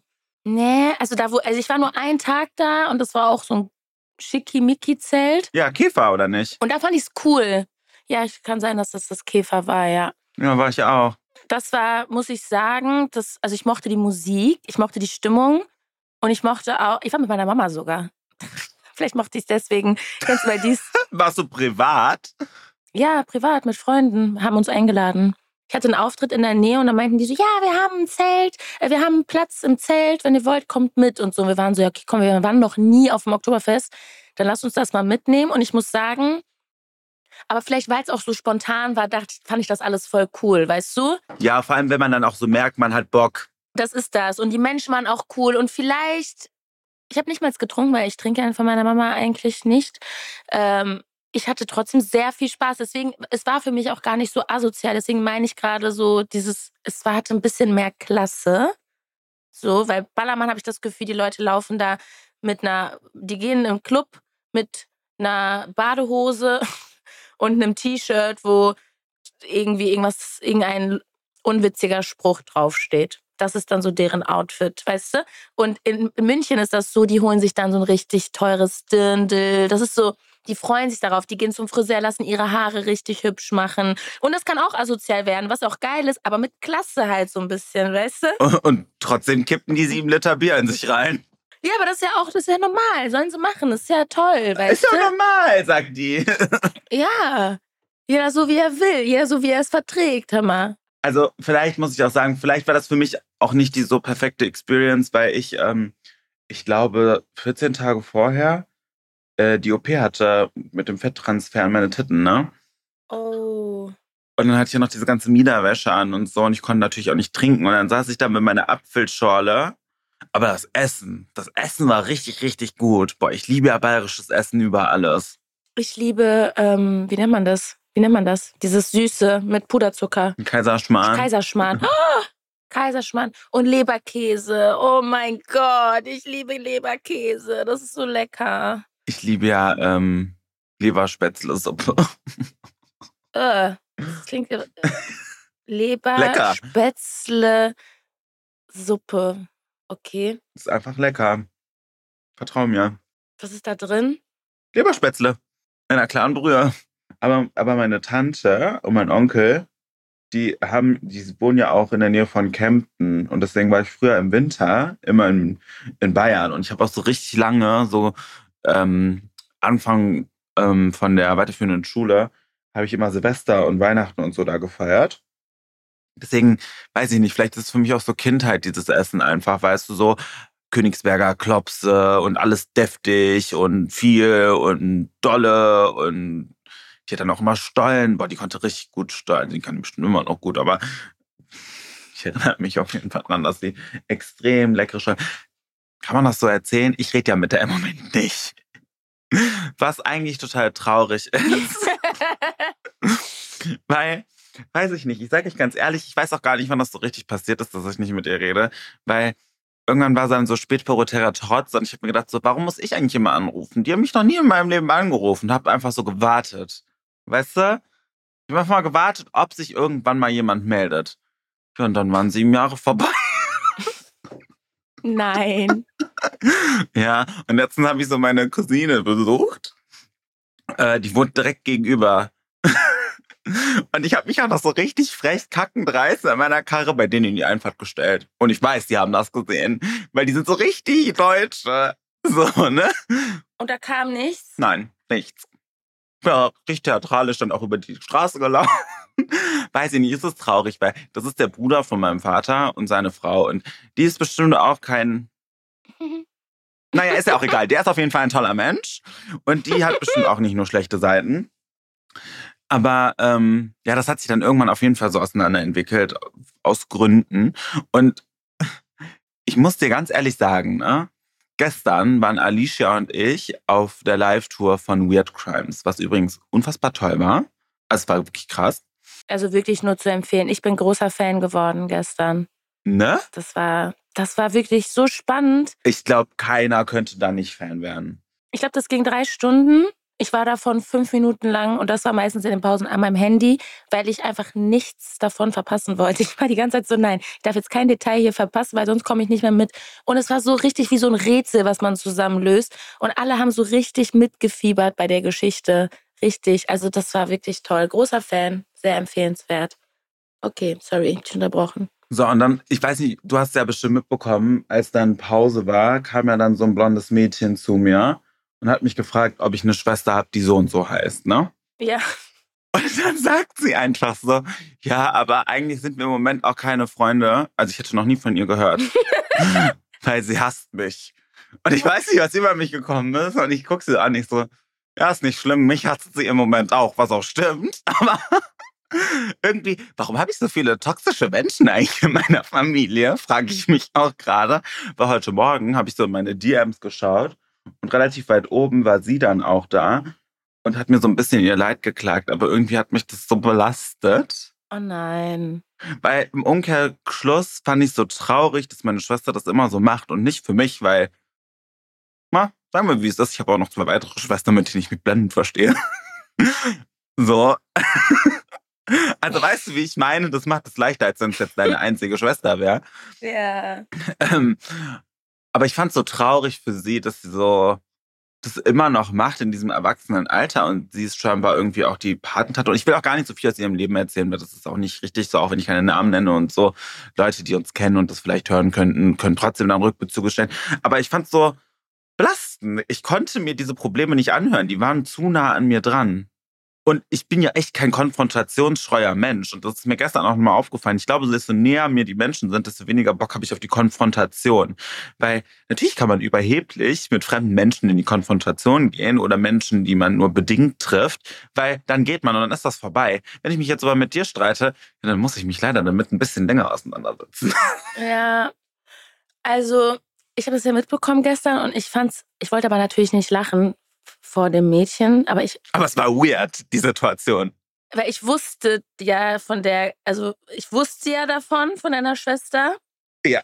Nee, also da wo, also ich war nur einen Tag da und das war auch so ein Schickimicki-Zelt. Ja, Käfer, oder nicht? Und da fand ich es cool. Ja, ich kann sein, dass das das Käfer war, ja. Ja, war ich auch. Das war, muss ich sagen, das, also ich mochte die Musik, ich mochte die Stimmung und ich mochte auch, ich war mit meiner Mama sogar. Vielleicht mochte ich es deswegen. Kennst du, weil dies... Warst du privat? Ja, privat, mit Freunden, haben uns eingeladen. Ich hatte einen Auftritt in der Nähe und dann meinten die so, ja, wir haben ein Zelt, äh, wir haben einen Platz im Zelt, wenn ihr wollt, kommt mit und so. Und wir waren so, ja, okay, komm, wir waren noch nie auf dem Oktoberfest, dann lasst uns das mal mitnehmen. Und ich muss sagen, aber vielleicht, weil es auch so spontan war, dachte, fand ich das alles voll cool, weißt du? Ja, vor allem, wenn man dann auch so merkt, man hat Bock. Das ist das. Und die Menschen waren auch cool. Und vielleicht, ich habe nicht mal getrunken, weil ich trinke ja von meiner Mama eigentlich nicht. Ähm, ich hatte trotzdem sehr viel Spaß. Deswegen, es war für mich auch gar nicht so asozial. Deswegen meine ich gerade so dieses, es war, hatte ein bisschen mehr Klasse. So, weil Ballermann habe ich das Gefühl, die Leute laufen da mit einer, die gehen im Club mit einer Badehose und einem T-Shirt, wo irgendwie irgendwas, irgendein unwitziger Spruch draufsteht. Das ist dann so deren Outfit, weißt du? Und in München ist das so, die holen sich dann so ein richtig teures Dirndl. Das ist so, die freuen sich darauf. Die gehen zum Friseur, lassen ihre Haare richtig hübsch machen. Und das kann auch asozial werden, was auch geil ist, aber mit Klasse halt so ein bisschen, weißt du? Und trotzdem kippen die sieben Liter Bier in sich rein. Ja, aber das ist ja auch, das ist ja normal. Sollen sie machen, das ist ja toll, weißt Ist du? doch normal, sagt die. Ja, jeder so, wie er will. Jeder so, wie er es verträgt, hör mal. Also vielleicht muss ich auch sagen, vielleicht war das für mich auch nicht die so perfekte Experience, weil ich, ähm, ich glaube, vierzehn Tage vorher äh, die O P hatte mit dem Fetttransfer an meine Titten, ne? Oh. Und dann hatte ich ja noch diese ganze Miederwäsche an und so und ich konnte natürlich auch nicht trinken. Und dann saß ich da mit meiner Apfelschorle. Aber das Essen, das Essen war richtig, richtig gut. Boah, ich liebe ja bayerisches Essen über alles. Ich liebe, ähm, wie nennt man das? Wie nennt man das? Dieses Süße mit Puderzucker. Kaiserschmarrn. Kaiserschmarrn. Oh, Kaiserschmarrn. Und Leberkäse. Oh mein Gott, ich liebe Leberkäse. Das ist so lecker. Ich liebe ja ähm, Leberspätzle-Suppe. Äh, das klingt... Äh, Leber, Lecker. Spätzle, Suppe. Okay. Ist einfach lecker. Vertrau mir. Was ist da drin? Leberspätzle. In einer klaren Brühe. Aber, aber meine Tante und mein Onkel, die haben, die wohnen ja auch in der Nähe von Kempten. Und deswegen war ich früher im Winter immer in, in Bayern. Und ich habe auch so richtig lange, so ähm, Anfang ähm, von der weiterführenden Schule, habe ich immer Silvester und Weihnachten und so da gefeiert. Deswegen weiß ich nicht, vielleicht ist es für mich auch so Kindheit, dieses Essen einfach, weißt du, so Königsberger Klopse und alles deftig und viel und dolle und die hat dann auch immer Stollen. Boah, die konnte richtig gut stollen, die kann die bestimmt immer noch gut, aber ich erinnere mich auf jeden Fall dran, dass die extrem leckere Stollen... Kann man das so erzählen? Ich rede ja mit der im Moment nicht. Was eigentlich total traurig ist. Weil... Weiß ich nicht. Ich sage euch ganz ehrlich, ich weiß auch gar nicht, wann das so richtig passiert ist, dass ich nicht mit ihr rede. Weil irgendwann war sie dann so spätpubertärer Trotz und ich habe mir gedacht, so, warum muss ich eigentlich immer anrufen? Die haben mich noch nie in meinem Leben angerufen. Habe einfach so gewartet. Weißt du? Ich habe einfach mal gewartet, ob sich irgendwann mal jemand meldet. Ja, und dann waren sieben Jahre vorbei. Nein. Ja, und letztens habe ich so meine Cousine besucht. Äh, die wohnt direkt gegenüber. Und ich habe mich auch noch so richtig frech kackendreist an meiner Karre bei denen in die Einfahrt gestellt. Und ich weiß, die haben das gesehen, weil die sind so richtig Deutsche. So, ne? Und da kam nichts? Nein, nichts. Ja, richtig theatralisch dann auch über die Straße gelaufen. Weiß ich nicht, ist es traurig, weil das ist der Bruder von meinem Vater und seine Frau. Und die ist bestimmt auch kein... Naja, ist ja auch egal. Der ist auf jeden Fall ein toller Mensch. Und die hat bestimmt auch nicht nur schlechte Seiten. Aber ähm, ja, das hat sich dann irgendwann auf jeden Fall so auseinanderentwickelt, aus Gründen. Und ich muss dir ganz ehrlich sagen, ne? Gestern waren Alicia und ich auf der Live-Tour von Weird Crimes, was übrigens unfassbar toll war. Also es war wirklich krass. Also wirklich nur zu empfehlen. Ich bin großer Fan geworden gestern. Ne? Das war, das war wirklich so spannend. Ich glaube, keiner könnte da nicht Fan werden. Ich glaube, das ging drei Stunden. Ich war davon fünf Minuten lang und das war meistens in den Pausen an meinem Handy, weil ich einfach nichts davon verpassen wollte. Ich war die ganze Zeit so, nein, ich darf jetzt kein Detail hier verpassen, weil sonst komme ich nicht mehr mit. Und es war so richtig wie so ein Rätsel, was man zusammen löst. Und alle haben so richtig mitgefiebert bei der Geschichte. Richtig, also das war wirklich toll. Großer Fan, sehr empfehlenswert. Okay, sorry, ich bin unterbrochen. So, und dann, ich weiß nicht, du hast ja bestimmt mitbekommen, als dann Pause war, kam ja dann so ein blondes Mädchen zu mir und hat mich gefragt, ob ich eine Schwester habe, die so und so heißt, ne? Ja. Und dann sagt sie einfach so, ja, aber eigentlich sind wir im Moment auch keine Freunde. Also ich hätte noch nie von ihr gehört, weil sie hasst mich. Und ich weiß nicht, was über mich gekommen ist. Und ich gucke sie an, ich so, ja, ist nicht schlimm, mich hasst sie im Moment auch, was auch stimmt. Aber irgendwie, warum habe ich so viele toxische Menschen eigentlich in meiner Familie, frage ich mich auch gerade. Weil heute Morgen habe ich so in meine D Ms geschaut und relativ weit oben war sie dann auch da und hat mir so ein bisschen ihr Leid geklagt. Aber irgendwie hat mich das so belastet. Oh nein. Weil im Umkehrschluss fand ich so traurig, dass meine Schwester das immer so macht und nicht für mich, weil, na, sagen wir, wie es ist. Ich habe auch noch zwei weitere Schwestern, mit denen ich mich blendend verstehe. So. Also weißt du, wie ich meine? Das macht es leichter, als wenn es jetzt deine einzige Schwester wäre. Ja. Ähm, aber ich fand es so traurig für sie, dass sie so das immer noch macht in diesem Erwachsenenalter und sie ist scheinbar irgendwie auch die Patentante. Und ich will auch gar nicht so viel aus ihrem Leben erzählen, weil das ist auch nicht richtig so, auch wenn ich keine Namen nenne und so. Leute, die uns kennen und das vielleicht hören könnten, können trotzdem dann Rückbezüge stellen. Aber ich fand es so belastend. Ich konnte mir diese Probleme nicht anhören. Die waren zu nah an mir dran. Und ich bin ja echt kein konfrontationsscheuer Mensch. Und das ist mir gestern auch nochmal aufgefallen. Ich glaube, desto näher mir die Menschen sind, desto weniger Bock habe ich auf die Konfrontation. Weil natürlich kann man überheblich mit fremden Menschen in die Konfrontation gehen oder Menschen, die man nur bedingt trifft, weil dann geht man und dann ist das vorbei. Wenn ich mich jetzt aber mit dir streite, dann muss ich mich leider damit ein bisschen länger auseinandersetzen. Ja, also ich habe es ja mitbekommen gestern und ich fand's, ich wollte aber natürlich nicht lachen vor dem Mädchen, aber ich... Aber es war weird, die Situation. Weil ich wusste ja von der, also ich wusste ja davon, von deiner Schwester. Ja.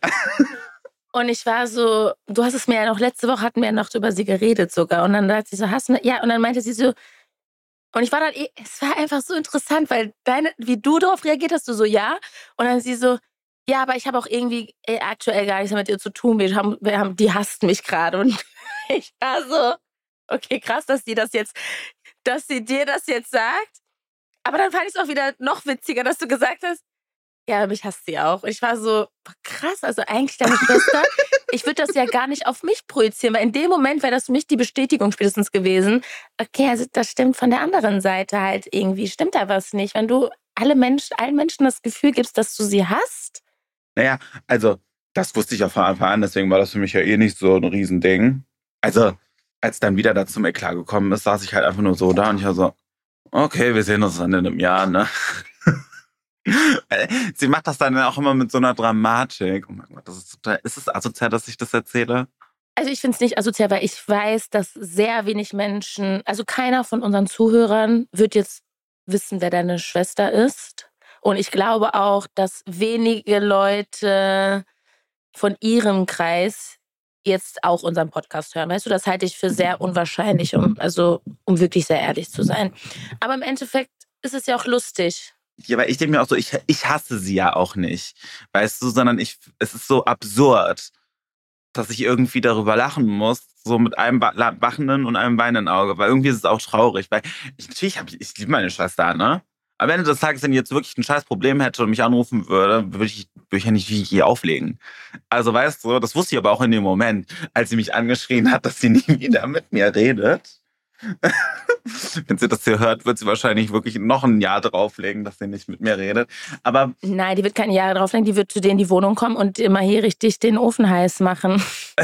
Und ich war so, du hast es mir ja noch, letzte Woche hatten wir ja noch über sie geredet sogar. Und dann hat sie so, hast du, ja, und dann meinte sie so, und ich war dann, es war einfach so interessant, weil deine, wie du darauf reagiert hast, du so, ja. Und dann sie so, ja, aber ich habe auch irgendwie ey, aktuell gar nichts mehr mit ihr zu tun. Wir haben, wir haben, die hasst mich gerade. Und ich war so, okay, krass, dass die das jetzt, dass sie dir das jetzt sagt. Aber dann fand ich es auch wieder noch witziger, dass du gesagt hast, ja, mich hasst sie auch. Und ich war so, krass, also eigentlich deine Schwester, ich würde das ja gar nicht auf mich projizieren, weil in dem Moment wäre das für mich die Bestätigung spätestens gewesen. Okay, also das stimmt von der anderen Seite halt irgendwie, stimmt da was nicht. Wenn du alle Menschen, allen Menschen das Gefühl gibst, dass du sie hasst. Naja, also das wusste ich ja von Anfang an, deswegen war das für mich ja eh nicht so ein Riesending. Also als dann wieder da zum Eklat gekommen ist, saß ich halt einfach nur so da und ich war so, okay, wir sehen uns dann in einem Jahr, ne? Sie macht das dann auch immer mit so einer Dramatik. Oh mein Gott, das ist total, ist es asozial, dass ich das erzähle? Also ich finde es nicht asozial, weil ich weiß, dass sehr wenig Menschen, also keiner von unseren Zuhörern wird jetzt wissen, wer deine Schwester ist. Und ich glaube auch, dass wenige Leute von ihrem Kreis jetzt auch unseren Podcast hören. Weißt du, das halte ich für sehr unwahrscheinlich, um, also um wirklich sehr ehrlich zu sein. Aber im Endeffekt ist es ja auch lustig. Ja, weil ich denke mir auch so, ich, ich hasse sie ja auch nicht. Weißt du, sondern ich, es ist so absurd, dass ich irgendwie darüber lachen muss, so mit einem wachenden und einem weinenden Auge. Weil irgendwie ist es auch traurig. Weil ich, natürlich habe ich, ich liebe meine Schwester, ne? Am Ende des Tages, wenn die jetzt wirklich ein scheiß Problem hätte und mich anrufen würde, würde ich, würde ich ja nicht wie je auflegen. Also weißt du, das wusste ich aber auch in dem Moment, als sie mich angeschrien hat, dass sie nie wieder mit mir redet. Wenn sie das hier hört, wird sie wahrscheinlich wirklich noch ein Jahr drauflegen, dass sie nicht mit mir redet. Aber nein, die wird keine Jahre drauflegen, die wird zu dir in die Wohnung kommen und immer hier richtig den Ofen heiß machen.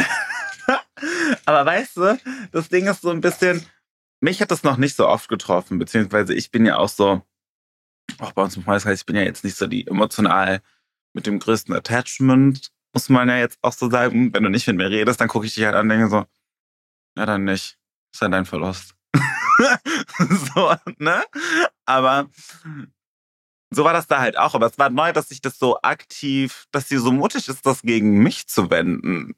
Aber weißt du, das Ding ist so ein bisschen, mich hat das noch nicht so oft getroffen, beziehungsweise ich bin ja auch so, auch bei uns im Freundeskreis, ich bin ja jetzt nicht so die emotional mit dem größten Attachment, muss man ja jetzt auch so sagen. Wenn du nicht mit mir redest, dann gucke ich dich halt an und denke so, ja dann nicht, ist ja dein Verlust. So, ne? Aber so war das da halt auch. Aber es war neu, dass sich das so aktiv, dass sie so mutig ist, das gegen mich zu wenden.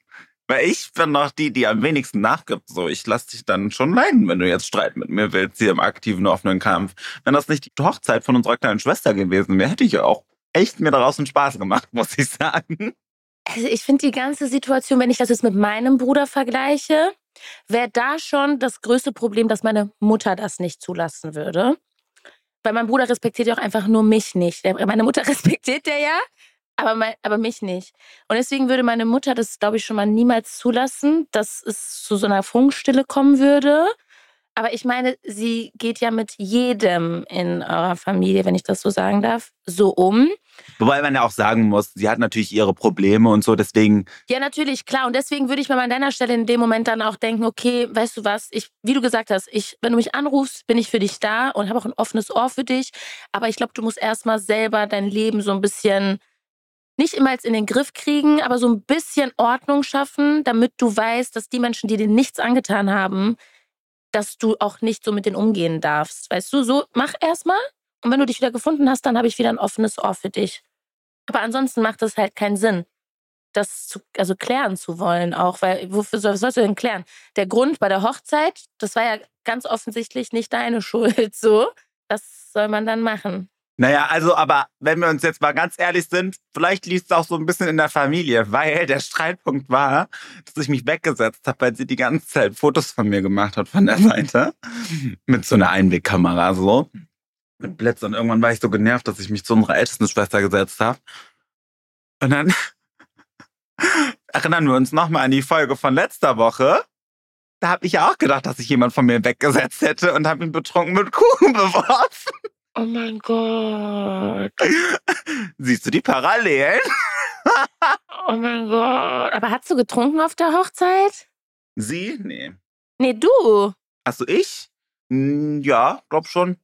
Weil ich bin noch die, die am wenigsten nachgibt. So, ich lass dich dann schon leiden, wenn du jetzt Streit mit mir willst, hier im aktiven, offenen Kampf. Wenn das nicht die Hochzeit von unserer kleinen Schwester gewesen wäre, hätte ich ja auch echt mir daraus einen Spaß gemacht, muss ich sagen. Also ich finde die ganze Situation, wenn ich das jetzt mit meinem Bruder vergleiche, wäre da schon das größte Problem, dass meine Mutter das nicht zulassen würde. Weil mein Bruder respektiert ja auch einfach nur mich nicht. Meine Mutter respektiert der ja, aber, mein, aber mich nicht. Und deswegen würde meine Mutter das, glaube ich, schon mal niemals zulassen, dass es zu so einer Funkstille kommen würde. Aber ich meine, sie geht ja mit jedem in eurer Familie, wenn ich das so sagen darf, so um. Wobei man ja auch sagen muss, sie hat natürlich ihre Probleme und so, deswegen... Ja, natürlich, klar. Und deswegen würde ich mir an deiner Stelle in dem Moment dann auch denken, okay, weißt du was, ich, wie du gesagt hast, ich, wenn du mich anrufst, bin ich für dich da und habe auch ein offenes Ohr für dich. Aber ich glaube, du musst erstmal selber dein Leben so ein bisschen, nicht immer jetzt in den Griff kriegen, aber so ein bisschen Ordnung schaffen, damit du weißt, dass die Menschen, die dir nichts angetan haben, dass du auch nicht so mit denen umgehen darfst. Weißt du, so mach erstmal. Und wenn du dich wieder gefunden hast, dann habe ich wieder ein offenes Ohr für dich. Aber ansonsten macht es halt keinen Sinn, das zu, also klären zu wollen auch. Weil, wofür was sollst du denn klären? Der Grund bei der Hochzeit, das war ja ganz offensichtlich nicht deine Schuld. So, was soll man dann machen? Naja, also, aber wenn wir uns jetzt mal ganz ehrlich sind, vielleicht liegt es auch so ein bisschen in der Familie, weil der Streitpunkt war, dass ich mich weggesetzt habe, weil sie die ganze Zeit Fotos von mir gemacht hat von der Seite. Mit so einer Einwegkamera so. Mit Blitz. Und irgendwann war ich so genervt, dass ich mich zu unserer ältesten Schwester gesetzt habe. Und dann erinnern wir uns nochmal an die Folge von letzter Woche. Da habe ich ja auch gedacht, dass sich jemand von mir weggesetzt hätte und habe ihn betrunken mit Kuchen beworfen. Oh mein Gott. Siehst du die Parallelen? Oh mein Gott. Aber hast du getrunken auf der Hochzeit? Sie? Nee. Nee, du. Achso, ich? Hm, ja, glaub schon.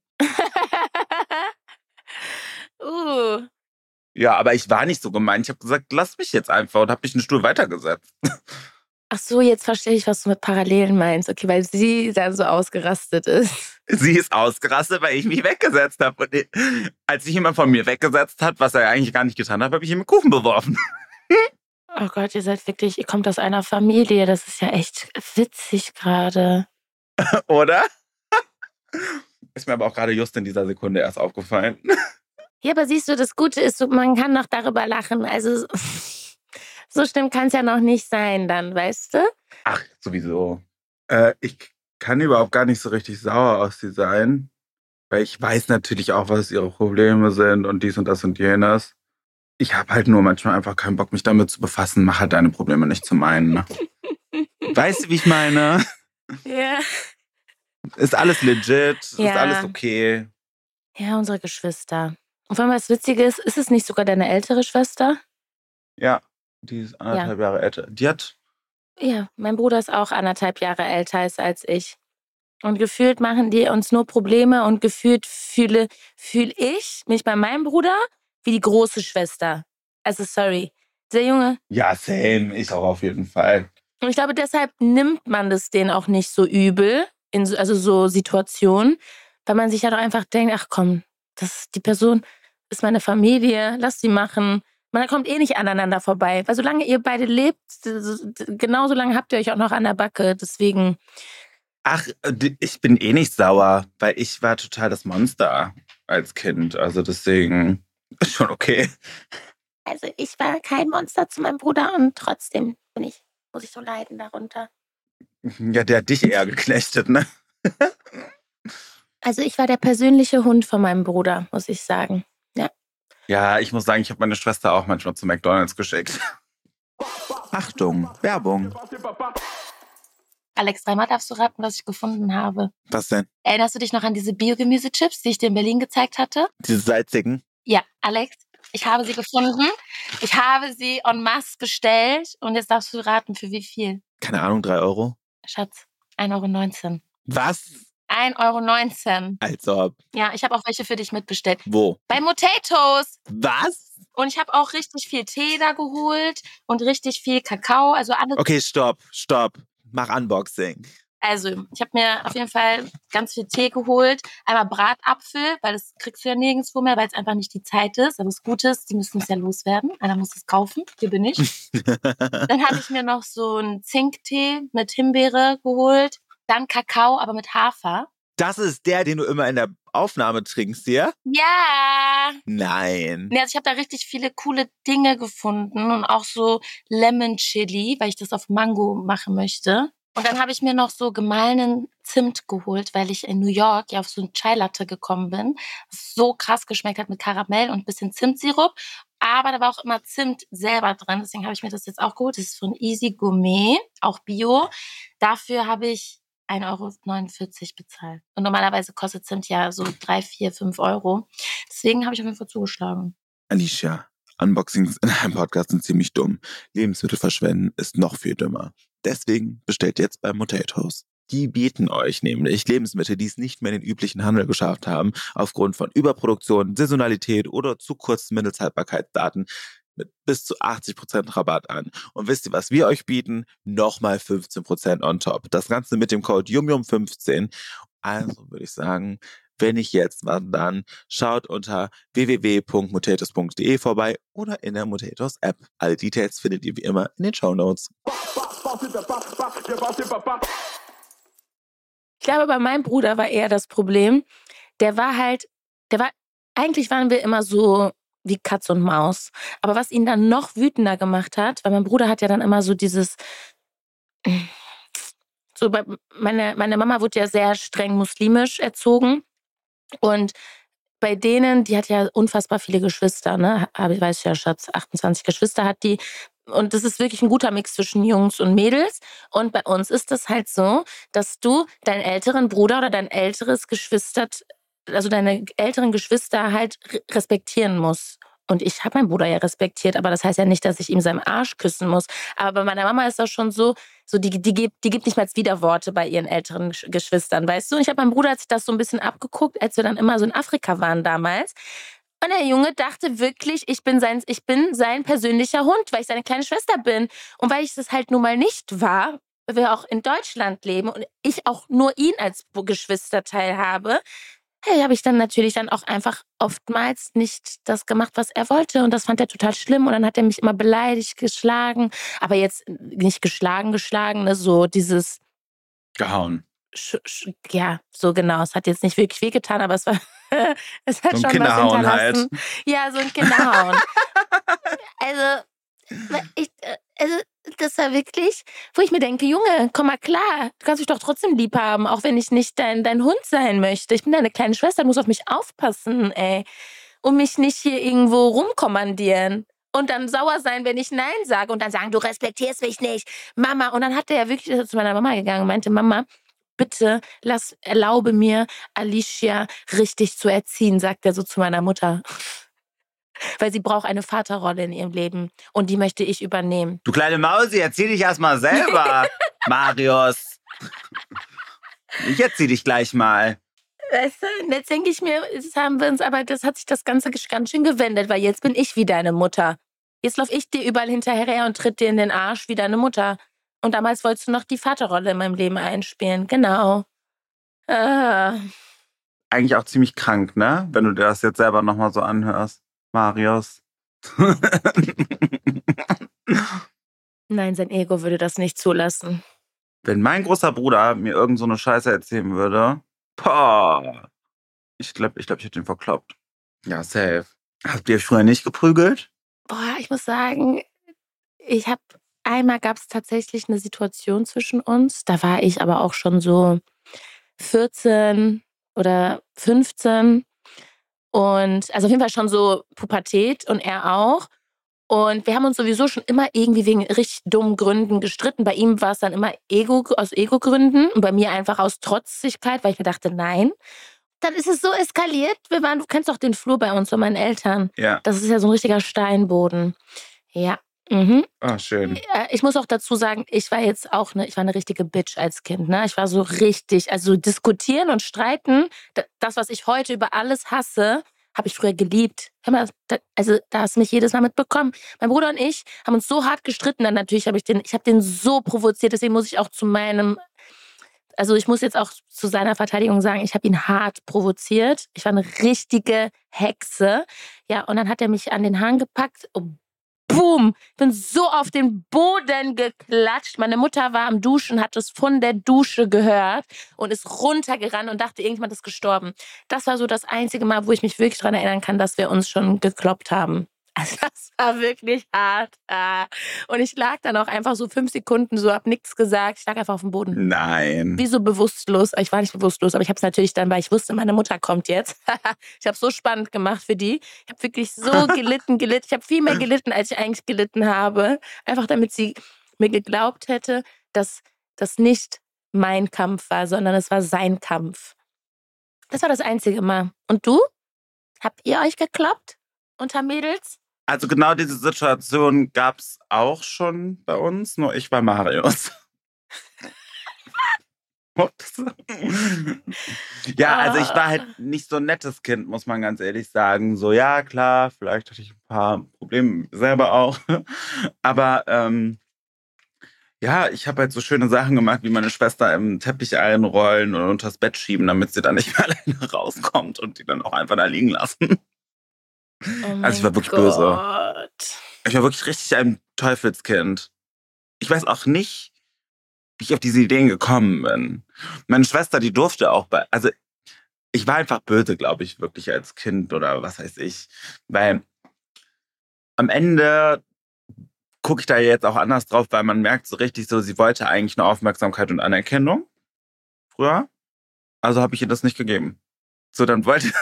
uh. Ja, aber ich war nicht so gemein. Ich habe gesagt, lass mich jetzt einfach und habe mich einen Stuhl weitergesetzt. Ach so, jetzt verstehe ich, was du mit Parallelen meinst. Okay, weil sie dann so ausgerastet ist. Sie ist ausgerastet, weil ich mich weggesetzt habe. Und als sich jemand von mir weggesetzt hat, was er eigentlich gar nicht getan hat, habe ich ihm einen Kuchen beworfen. Oh Gott, ihr seid wirklich, ihr kommt aus einer Familie. Das ist ja echt witzig gerade. Oder? Ist mir aber auch gerade just in dieser Sekunde erst aufgefallen. Ja, aber siehst du, das Gute ist, man kann noch darüber lachen. Also so schlimm kann es ja noch nicht sein dann, weißt du? Ach, sowieso. Äh, ich kann überhaupt gar nicht so richtig sauer auf sie sein. Weil ich weiß natürlich auch, was ihre Probleme sind und dies und das und jenes. Ich habe halt nur manchmal einfach keinen Bock, mich damit zu befassen. Mach halt deine Probleme nicht zu meinen. Ne? Weißt du, wie ich meine? Ja. Ist alles legit, Ja. Ist alles okay. Ja, unsere Geschwister. Und vor allem, was Witzige ist, ist es nicht sogar deine ältere Schwester? Ja, die ist anderthalb Ja. Jahre älter. Die hat... Ja, mein Bruder ist auch anderthalb Jahre älter als ich. Und gefühlt machen die uns nur Probleme und gefühlt fühle, fühle ich mich bei meinem Bruder wie die große Schwester. Also sorry, der Junge. Ja, same, ich auch auf jeden Fall. Und ich glaube, deshalb nimmt man das denen auch nicht so übel, in so, also so Situationen, weil man sich ja doch einfach denkt, ach komm, das, die Person ist meine Familie, lass sie machen. Man kommt eh nicht aneinander vorbei. Weil solange ihr beide lebt, genauso lange habt ihr euch auch noch an der Backe. Deswegen... Ach, ich bin eh nicht sauer, weil ich war total das Monster als Kind. Also deswegen ist schon okay. Also ich war kein Monster zu meinem Bruder und trotzdem bin ich, muss ich so leiden darunter. Ja, der hat dich eher geknechtet, ne? Also ich war der persönliche Hund von meinem Bruder, muss ich sagen. Ja. Ja, ich muss sagen, ich habe meine Schwester auch manchmal zu McDonald's geschickt. Achtung, Werbung. Alex, dreimal darfst du raten, was ich gefunden habe. Was denn? Erinnerst du dich noch an diese Biogemüse-Chips, die ich dir in Berlin gezeigt hatte? Diese salzigen? Ja, Alex, ich habe sie gefunden. Ich habe sie en masse bestellt und jetzt darfst du raten, für wie viel. Keine Ahnung, drei Euro? Schatz, ein Euro neunzehn. Was? ein Euro neunzehn. Als ob. Ja, ich habe auch welche für dich mitbestellt. Wo? Bei Potatoes. Was? Und ich habe auch richtig viel Tee da geholt und richtig viel Kakao. Also alles. Okay, stopp, stopp. Mach Unboxing. Also, ich habe mir auf jeden Fall ganz viel Tee geholt. Einmal Bratapfel, weil das kriegst du ja nirgendwo mehr, weil es einfach nicht die Zeit ist. Aber das Gute ist, die müssen es ja loswerden. Einer muss es kaufen. Hier bin ich. Dann habe ich mir noch so einen Zinktee mit Himbeere geholt. Dann Kakao, aber mit Hafer. Das ist der, den du immer in der Aufnahme trinkst, ja? Ja. Nein. Nee, also ich habe da richtig viele coole Dinge gefunden und auch so Lemon Chili, weil ich das auf Mango machen möchte. Und dann habe ich mir noch so gemahlenen Zimt geholt, weil ich in New York ja auf so ein Chai Latte gekommen bin, was so krass geschmeckt hat mit Karamell und ein bisschen Zimtsirup. Aber da war auch immer Zimt selber drin, deswegen habe ich mir das jetzt auch geholt. Das ist von Easy Gourmet, auch Bio. Dafür habe ich ein Euro neunundvierzig bezahlt. Und normalerweise kostet Zimt ja so drei, vier, fünf Euro. Deswegen habe ich auf jeden Fall zugeschlagen. Alicia, Unboxings in einem Podcast sind ziemlich dumm. Lebensmittel verschwenden ist noch viel dümmer. Deswegen bestellt jetzt bei Motatoes. Die bieten euch nämlich Lebensmittel, die es nicht mehr in den üblichen Handel geschafft haben, aufgrund von Überproduktion, Saisonalität oder zu kurzen Mindesthaltbarkeitsdaten mit bis zu achtzig Prozent Rabatt an. Und wisst ihr, was wir euch bieten? Nochmal fünfzehn Prozent on top. Das Ganze mit dem Code yum yum fünfzehn. Also würde ich sagen, wenn nicht jetzt, wann dann? Schaut unter w w w punkt motatoes punkt d e vorbei oder in der Motatos App. Alle Details findet ihr wie immer in den Shownotes. Ich glaube, bei meinem Bruder war eher das Problem, der war halt, der war, eigentlich waren wir immer so wie Katz und Maus. Aber was ihn dann noch wütender gemacht hat, weil mein Bruder hat ja dann immer so dieses, so bei, meine, meine Mama wurde ja sehr streng muslimisch erzogen und bei denen, die hat ja unfassbar viele Geschwister, ne? Aber ich weiß ja, Schatz, achtundzwanzig Geschwister hat die. Und das ist wirklich ein guter Mix zwischen Jungs und Mädels. Und bei uns ist das halt so, dass du deinen älteren Bruder oder dein älteres Geschwister, also deine älteren Geschwister halt respektieren musst. Und ich habe meinen Bruder ja respektiert, aber das heißt ja nicht, dass ich ihm seinen Arsch küssen muss. Aber bei meiner Mama ist das schon so, so die, die, gibt, die gibt nicht mal Widerworte bei ihren älteren Geschwistern, weißt du? Und ich habe meinem Bruder hat sich das so ein bisschen abgeguckt, als wir dann immer so in Afrika waren damals. Und der Junge dachte wirklich, ich bin sein, ich bin sein persönlicher Hund, weil ich seine kleine Schwester bin. Und weil ich das halt nun mal nicht war, weil wir auch in Deutschland leben und ich auch nur ihn als Geschwisterteil habe, hey, habe ich dann natürlich dann auch einfach oftmals nicht das gemacht, was er wollte. Und das fand er total schlimm. Und dann hat er mich immer beleidigt, geschlagen. Aber jetzt nicht geschlagen, geschlagen, ne? So dieses... Gehauen. Sch, sch, ja, so genau. Es hat jetzt nicht wirklich wehgetan, aber es war... es hat so ein schon Kinderhauen was hinterlassen. halt. Ja, so ein Kinderhauen. also, ich, also, das war wirklich, wo ich mir denke, Junge, komm mal klar, du kannst mich doch trotzdem lieb haben, auch wenn ich nicht dein, dein Hund sein möchte. Ich bin deine kleine Schwester, du musst auf mich aufpassen, ey. Und mich nicht hier irgendwo rumkommandieren. Und dann sauer sein, wenn ich Nein sage. Und dann sagen, du respektierst mich nicht. Mama. Und dann hat er ja wirklich zu meiner Mama gegangen und meinte, Mama, bitte lass, erlaube mir, Alicia richtig zu erziehen, sagt er so zu meiner Mutter. Weil sie braucht eine Vaterrolle in ihrem Leben. Und die möchte ich übernehmen. Du kleine Mausi, erzieh dich erstmal selber, Marius. Ich erzieh dich gleich mal. Weißt du, jetzt denke ich mir, das haben wir uns, aber das hat sich das Ganze ganz schön gewendet, weil jetzt bin ich wie deine Mutter. Jetzt laufe ich dir überall hinterher und tritt dir in den Arsch wie deine Mutter. Und damals wolltest du noch die Vaterrolle in meinem Leben einspielen. Genau. Ah. Eigentlich auch ziemlich krank, ne? Wenn du dir das jetzt selber nochmal so anhörst. Marius. Nein, sein Ego würde das nicht zulassen. Wenn mein großer Bruder mir irgend so eine Scheiße erzählen würde, boah, ich glaube, ich, glaub, ich hätte ihn verkloppt. Ja, safe. Habt ihr früher nicht geprügelt? Boah, ich muss sagen, ich habe einmal gab es tatsächlich eine Situation zwischen uns. Da war ich aber auch schon so vierzehn oder fünfzehn. Und also auf jeden Fall schon so Pubertät und er auch. Und wir haben uns sowieso schon immer irgendwie wegen richtig dummen Gründen gestritten. Bei ihm war es dann immer Ego, aus Ego-Gründen und bei mir einfach aus Trotzigkeit, weil ich mir dachte, nein. Dann ist es so eskaliert. Wir waren, du kennst doch den Flur bei uns von meinen Eltern. Ja. Das ist ja so ein richtiger Steinboden. Ja. Mhm. Ah, schön. Ich muss auch dazu sagen, ich war jetzt auch eine, ich war eine richtige Bitch als Kind. Ne? Ich war so richtig, also diskutieren und streiten, das, was ich heute über alles hasse, habe ich früher geliebt. Hör mal, da, also da hast du mich jedes Mal mitbekommen. Mein Bruder und ich haben uns so hart gestritten, dann natürlich habe ich den, ich habe den so provoziert, deswegen muss ich auch zu meinem, Also ich muss jetzt auch zu seiner Verteidigung sagen, ich habe ihn hart provoziert. Ich war eine richtige Hexe. Ja, und dann hat er mich an den Haaren gepackt. Oh, boom! Ich bin so auf den Boden geklatscht. Meine Mutter war am Duschen, hat es von der Dusche gehört und ist runtergerannt und dachte, irgendjemand ist gestorben. Das war so das einzige Mal, wo ich mich wirklich daran erinnern kann, dass wir uns schon gekloppt haben. Also das war wirklich hart. Und ich lag dann auch einfach so fünf Sekunden so, hab nichts gesagt. Ich lag einfach auf dem Boden. Nein. Wie so bewusstlos. Ich war nicht bewusstlos, aber ich habe es natürlich dann, weil ich wusste, meine Mutter kommt jetzt. Ich habe es so spannend gemacht für die. Ich habe wirklich so gelitten, gelitten. Ich habe viel mehr gelitten, als ich eigentlich gelitten habe. Einfach damit sie mir geglaubt hätte, dass das nicht mein Kampf war, sondern es war sein Kampf. Das war das einzige Mal. Und du? Habt ihr euch gekloppt unter Mädels? Also genau diese Situation gab es auch schon bei uns, nur ich war Marius. Ups. Ja, also ich war halt nicht so ein nettes Kind, muss man ganz ehrlich sagen. So, ja, klar, vielleicht hatte ich ein paar Probleme selber auch. Aber ähm, ja, ich habe halt so schöne Sachen gemacht, wie meine Schwester im Teppich einrollen und unters Bett schieben, damit sie dann nicht mehr alleine rauskommt und die dann auch einfach da liegen lassen. Oh Also ich war wirklich Gott. böse. Ich war wirklich richtig ein Teufelskind. Ich weiß auch nicht, wie ich auf diese Ideen gekommen bin. Meine Schwester, die durfte auch bei... Also ich war einfach böse, glaube ich, wirklich als Kind oder was weiß ich. Weil am Ende gucke ich da jetzt auch anders drauf, weil man merkt so richtig so, sie wollte eigentlich nur Aufmerksamkeit und Anerkennung. Früher. Also habe ich ihr das nicht gegeben. So, dann wollte...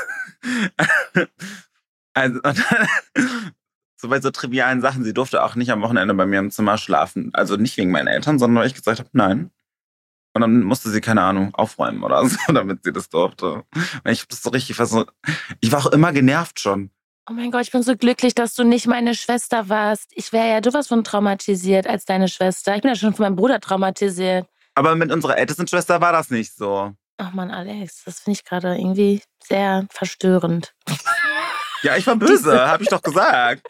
Also, so bei so trivialen Sachen, sie durfte auch nicht am Wochenende bei mir im Zimmer schlafen. Also nicht wegen meinen Eltern, sondern weil ich gesagt habe, nein. Und dann musste sie, keine Ahnung, aufräumen oder so, damit sie das durfte. Und ich hab das so richtig versucht. Ich war auch immer genervt schon. Oh mein Gott, ich bin so glücklich, dass du nicht meine Schwester warst. Ich wäre ja sowas von traumatisiert als deine Schwester. Ich bin ja schon von meinem Bruder traumatisiert. Aber mit unserer ältesten Schwester war das nicht so. Ach Mann, Alex, das finde ich gerade irgendwie sehr verstörend. Ja, ich war böse, habe ich doch gesagt.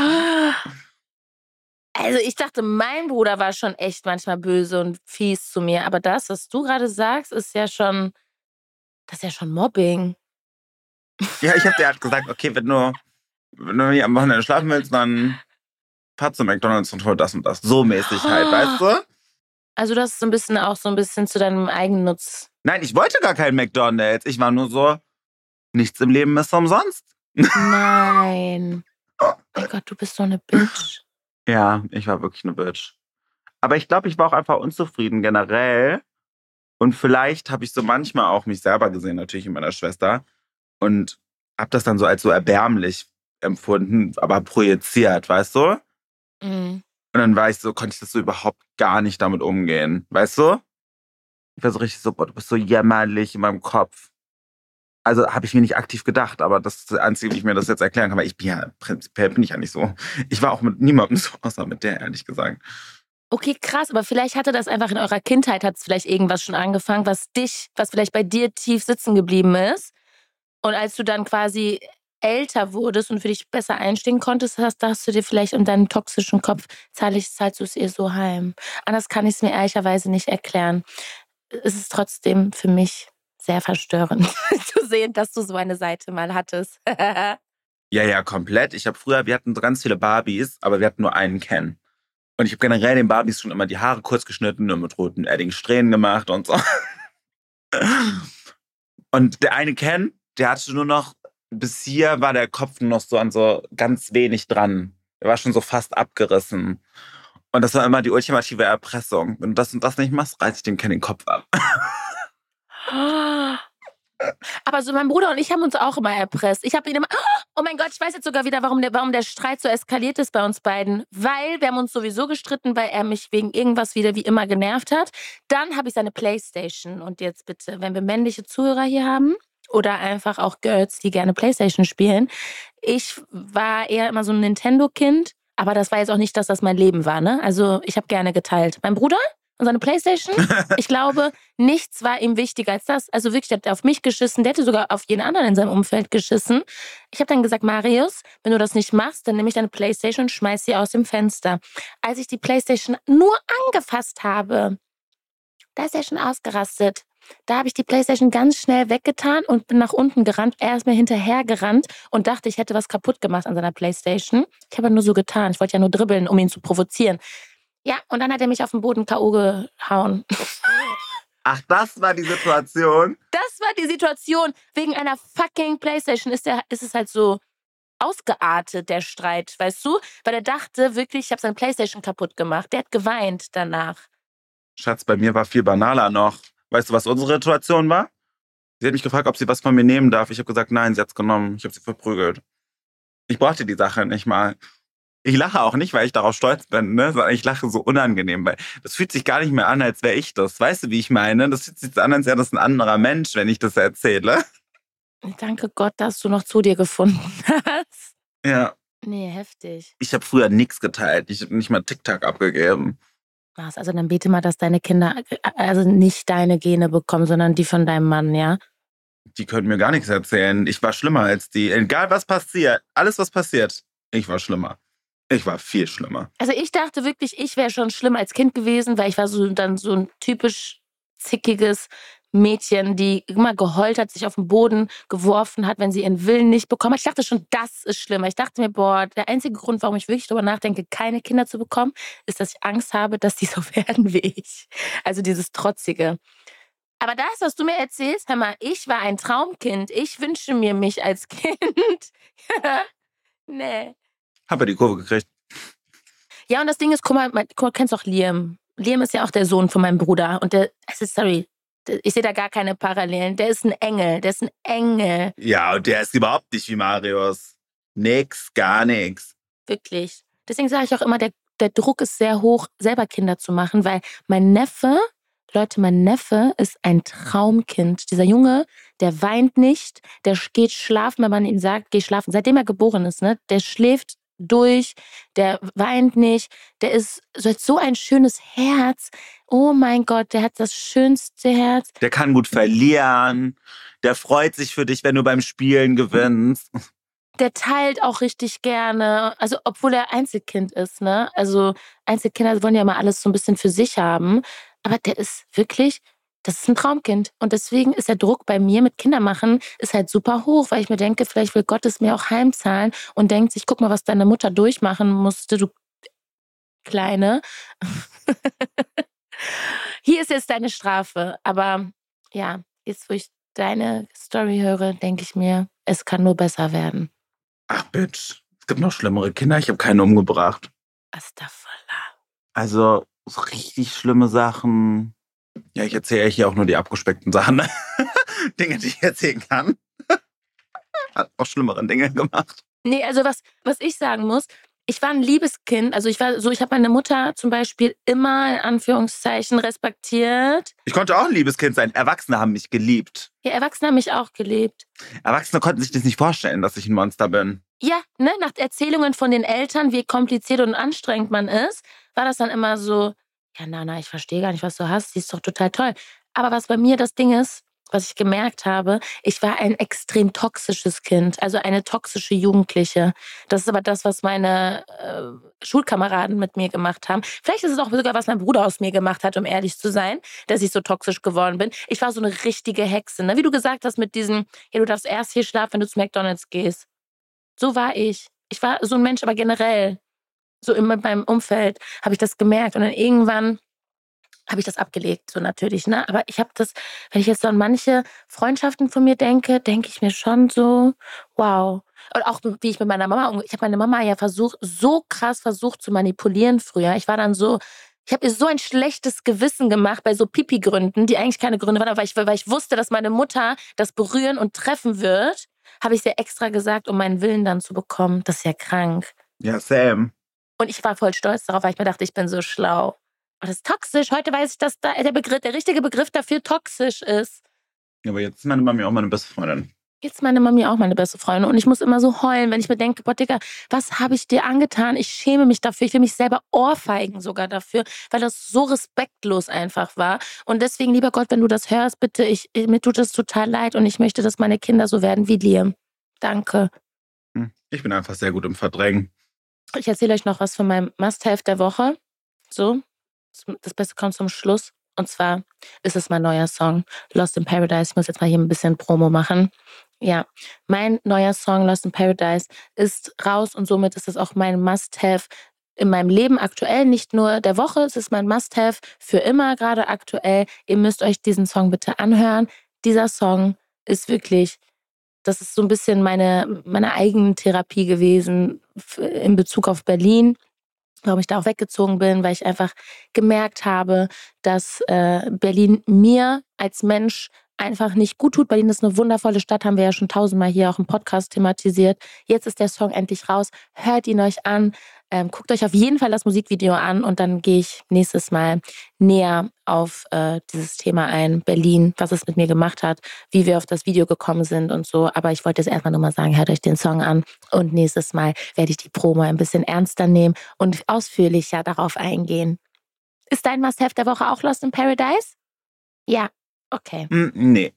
Also ich dachte, mein Bruder war schon echt manchmal böse und fies zu mir. Aber das, was du gerade sagst, ist ja schon, das ist ja schon Mobbing. Ja, ich habe dir halt gesagt, okay, wenn du, wenn du hier am Wochenende schlafen willst, dann fahr zu McDonald's und hol das und das. So mäßig halt, weißt du? Also das ist so ein bisschen auch so ein bisschen zu deinem Eigennutz. Nein, ich wollte gar keinen McDonald's. Ich war nur so, nichts im Leben ist umsonst. Nein. Oh mein Gott, du bist so eine Bitch. Ja, ich war wirklich eine Bitch. Aber ich glaube, ich war auch einfach unzufrieden generell. Und vielleicht habe ich so manchmal auch mich selber gesehen, natürlich in meiner Schwester. Und habe das dann so als so erbärmlich empfunden, aber projiziert, weißt du? Mhm. Und dann war ich so, konnte ich das so überhaupt gar nicht damit umgehen, weißt du? Ich war so richtig so, boah, du bist so jämmerlich in meinem Kopf. Also habe ich mir nicht aktiv gedacht, aber das ist das Einzige, wie ich mir das jetzt erklären kann, weil ich bin ja, prinzipiell bin ich ja nicht so. Ich war auch mit niemandem so, außer mit der, ehrlich gesagt. Okay, krass, aber vielleicht hatte das einfach in eurer Kindheit, hat es vielleicht irgendwas schon angefangen, was dich, was vielleicht bei dir tief sitzen geblieben ist. Und als du dann quasi älter wurdest und für dich besser einstehen konntest, hast, da hast du dir vielleicht in deinem toxischen Kopf, zahlst, zahlst du es ihr so heim. Anders kann ich es mir ehrlicherweise nicht erklären. Es ist trotzdem für mich sehr verstörend zu sehen, dass du so eine Seite mal hattest. Ja, ja, komplett. Ich habe früher, wir hatten ganz viele Barbies, aber wir hatten nur einen Ken. Und ich habe generell den Barbies schon immer die Haare kurz geschnitten und mit roten Edding-Strähnen gemacht und so. Und der eine Ken, der hatte nur noch, bis hier war der Kopf nur noch so an so ganz wenig dran. Der war schon so fast abgerissen. Und das war immer die ultimative Erpressung. Wenn du das und das nicht machst, reiß ich dem Ken den Kopf ab. Aber so mein Bruder und ich haben uns auch immer erpresst. Ich habe ihn immer, oh mein Gott, ich weiß jetzt sogar wieder, warum der, warum der Streit so eskaliert ist bei uns beiden. Weil wir haben uns sowieso gestritten, weil er mich wegen irgendwas wieder wie immer genervt hat. Dann habe ich seine Playstation. Und jetzt bitte, wenn wir männliche Zuhörer hier haben oder einfach auch Girls, die gerne Playstation spielen. Ich war eher immer so ein Nintendo-Kind, aber das war jetzt auch nicht, dass das mein Leben war, ne? Also ich habe gerne geteilt. Mein Bruder und seine Playstation, ich glaube, nichts war ihm wichtiger als das. Also wirklich, der hat auf mich geschissen, der hätte sogar auf jeden anderen in seinem Umfeld geschissen. Ich habe dann gesagt, Marius, wenn du das nicht machst, dann nehme ich deine Playstation und schmeiß sie aus dem Fenster. Als ich die Playstation nur angefasst habe, Da ist er schon ausgerastet. Da habe ich die Playstation ganz schnell weggetan und bin nach unten gerannt. Er ist mir hinterher gerannt und dachte, ich hätte was kaputt gemacht an seiner Playstation. Ich habe nur so getan. Ich wollte ja nur dribbeln, um ihn zu provozieren. Ja, und dann hat er mich auf den Boden K O gehauen. Ach, das war die Situation? Das war die Situation. Wegen einer fucking Playstation ist, der, ist es halt so ausgeartet, der Streit, weißt du? Weil er dachte wirklich, ich habe seine Playstation kaputt gemacht. Der hat geweint danach. Schatz, bei mir war viel banaler noch. Weißt du, was unsere Situation war? Sie hat mich gefragt, ob sie was von mir nehmen darf. Ich habe gesagt, nein, sie hat's genommen. Ich habe sie verprügelt. Ich brauchte die Sache nicht mal. Ich lache auch nicht, weil ich darauf stolz bin, ne? Sondern ich lache so unangenehm, weil das fühlt sich gar nicht mehr an, als wäre ich das. Weißt du, wie ich meine? Das fühlt sich so an, als wäre das ein anderer Mensch, wenn ich das erzähle. Danke Gott, dass du noch zu dir gefunden hast. Ja. Nee, heftig. Ich habe früher nichts geteilt. Ich habe nicht mal TikTok abgegeben. Was? Also dann bete mal, dass deine Kinder also nicht deine Gene bekommen, sondern die von deinem Mann, ja? Die können mir gar nichts erzählen. Ich war schlimmer als die. Egal was passiert, alles was passiert, ich war schlimmer. Ich war viel schlimmer. Also ich dachte wirklich, ich wäre schon schlimm als Kind gewesen, weil ich war so dann so ein typisch zickiges Mädchen, die immer geheult hat, sich auf den Boden geworfen hat, wenn sie ihren Willen nicht bekommen hat. Ich dachte schon, das ist schlimmer. Ich dachte mir, boah, der einzige Grund, warum ich wirklich darüber nachdenke, keine Kinder zu bekommen, ist, dass ich Angst habe, dass die so werden wie ich. Also dieses Trotzige. Aber das, was du mir erzählst, hör mal, ich war ein Traumkind. Ich wünsche mir mich als Kind. Nee. Hab ja die Kurve gekriegt. Ja, und das Ding ist, guck mal, du kennst auch Liam. Liam ist ja auch der Sohn von meinem Bruder. Und der, also sorry, ich sehe da gar keine Parallelen. Der ist ein Engel, der ist ein Engel. Ja, und der ist überhaupt nicht wie Marius. Nix, gar nix. Wirklich. Deswegen sage ich auch immer, der, der Druck ist sehr hoch, selber Kinder zu machen, weil mein Neffe, Leute, mein Neffe ist ein Traumkind. Dieser Junge, der weint nicht, der geht schlafen, wenn man ihm sagt, geh schlafen. Seitdem er geboren ist, ne, der schläft durch, der weint nicht, der ist so, hat so ein schönes Herz. Oh mein Gott, der hat das schönste Herz. Der kann gut verlieren. Der freut sich für dich, wenn du beim Spielen gewinnst. Der teilt auch richtig gerne, also obwohl er Einzelkind ist, ne? Also Einzelkinder wollen ja immer alles so ein bisschen für sich haben, aber der ist wirklich, das ist ein Traumkind. Und deswegen ist der Druck bei mir mit Kindermachen ist halt super hoch, weil ich mir denke, vielleicht will Gott es mir auch heimzahlen und denkt sich, guck mal, was deine Mutter durchmachen musste, du Kleine. Hier ist jetzt deine Strafe. Aber ja, jetzt wo ich deine Story höre, denke ich mir, es kann nur besser werden. Ach, Bitch. Es gibt noch schlimmere Kinder. Ich habe keinen umgebracht. Astaghfirullah. Also, so richtig schlimme Sachen. Ja, ich erzähle hier auch nur die abgespeckten Sachen. Ne? Dinge, die ich erzählen kann. Hat auch schlimmere Dinge gemacht. Nee, also was, was ich sagen muss, ich war ein liebes Kind. Also ich war so, ich habe meine Mutter zum Beispiel immer in Anführungszeichen respektiert. Ich konnte auch ein liebes Kind sein. Erwachsene haben mich geliebt. Ja, Erwachsene haben mich auch geliebt. Erwachsene konnten sich das nicht vorstellen, dass ich ein Monster bin. Ja, ne, nach Erzählungen von den Eltern, wie kompliziert und anstrengend man ist, war das dann immer so, ja, Nana, ich verstehe gar nicht, was du hast, die ist doch total toll. Aber was bei mir das Ding ist, was ich gemerkt habe, ich war ein extrem toxisches Kind, also eine toxische Jugendliche. Das ist aber das, was meine äh, Schulkameraden mit mir gemacht haben. Vielleicht ist es auch sogar, was mein Bruder aus mir gemacht hat, um ehrlich zu sein, dass ich so toxisch geworden bin. Ich war so eine richtige Hexe, ne? Wie du gesagt hast mit diesem, ja, du darfst erst hier schlafen, wenn du zu McDonald's gehst. So war ich. Ich war so ein Mensch, aber generell, so in meinem Umfeld habe ich das gemerkt. Und dann irgendwann habe ich das abgelegt, so natürlich, ne? Aber ich habe das, wenn ich jetzt so an manche Freundschaften von mir denke, denke ich mir schon so, wow. Und auch wie ich mit meiner Mama umgehe. Ich habe meine Mama ja versucht, so krass versucht zu manipulieren früher. Ich war dann so, ich habe ihr so ein schlechtes Gewissen gemacht bei so Pipi-Gründen, die eigentlich keine Gründe waren, aber weil ich, weil ich wusste, dass meine Mutter das berühren und treffen wird, habe ich es ihr extra gesagt, um meinen Willen dann zu bekommen. Das ist ja krank. Ja, Sam. Und ich war voll stolz darauf, weil ich mir dachte, ich bin so schlau. Und das ist toxisch. Heute weiß ich, dass da der Begriff, der richtige Begriff dafür toxisch ist. Ja, aber jetzt ist meine Mami auch meine beste Freundin. Jetzt ist meine Mami auch meine beste Freundin. Und ich muss immer so heulen, wenn ich mir denke, boah, Digga, was habe ich dir angetan? Ich schäme mich dafür. Ich will mich selber ohrfeigen sogar dafür, weil das so respektlos einfach war. Und deswegen, lieber Gott, wenn du das hörst, bitte, ich, mir tut das total leid und ich möchte, dass meine Kinder so werden wie Liam. Danke. Ich bin einfach sehr gut im Verdrängen. Ich erzähle euch noch was von meinem Must-Have der Woche. So, das Beste kommt zum Schluss. Und zwar ist es mein neuer Song, Lost in Paradise. Ich muss jetzt mal hier ein bisschen Promo machen. Ja, mein neuer Song, Lost in Paradise, ist raus und somit ist es auch mein Must-Have in meinem Leben aktuell, nicht nur der Woche. Es ist mein Must-Have für immer gerade aktuell. Ihr müsst euch diesen Song bitte anhören. Dieser Song ist wirklich, das ist so ein bisschen meine, meine Eigentherapie gewesen in Bezug auf Berlin, warum ich da auch weggezogen bin, weil ich einfach gemerkt habe, dass äh, Berlin mir als Mensch einfach nicht gut tut. Berlin ist eine wundervolle Stadt, haben wir ja schon tausendmal hier auch im Podcast thematisiert. Jetzt ist der Song endlich raus. Hört ihn euch an. Ähm, guckt euch auf jeden Fall das Musikvideo an und dann gehe ich nächstes Mal näher auf äh, dieses Thema ein. Berlin, was es mit mir gemacht hat, wie wir auf das Video gekommen sind und so. Aber ich wollte jetzt erstmal nur mal sagen, hört euch den Song an und nächstes Mal werde ich die Promo ein bisschen ernster nehmen und ausführlicher darauf eingehen. Ist dein Must-Have der Woche auch Lost in Paradise? Ja. Okay. Mm, nee.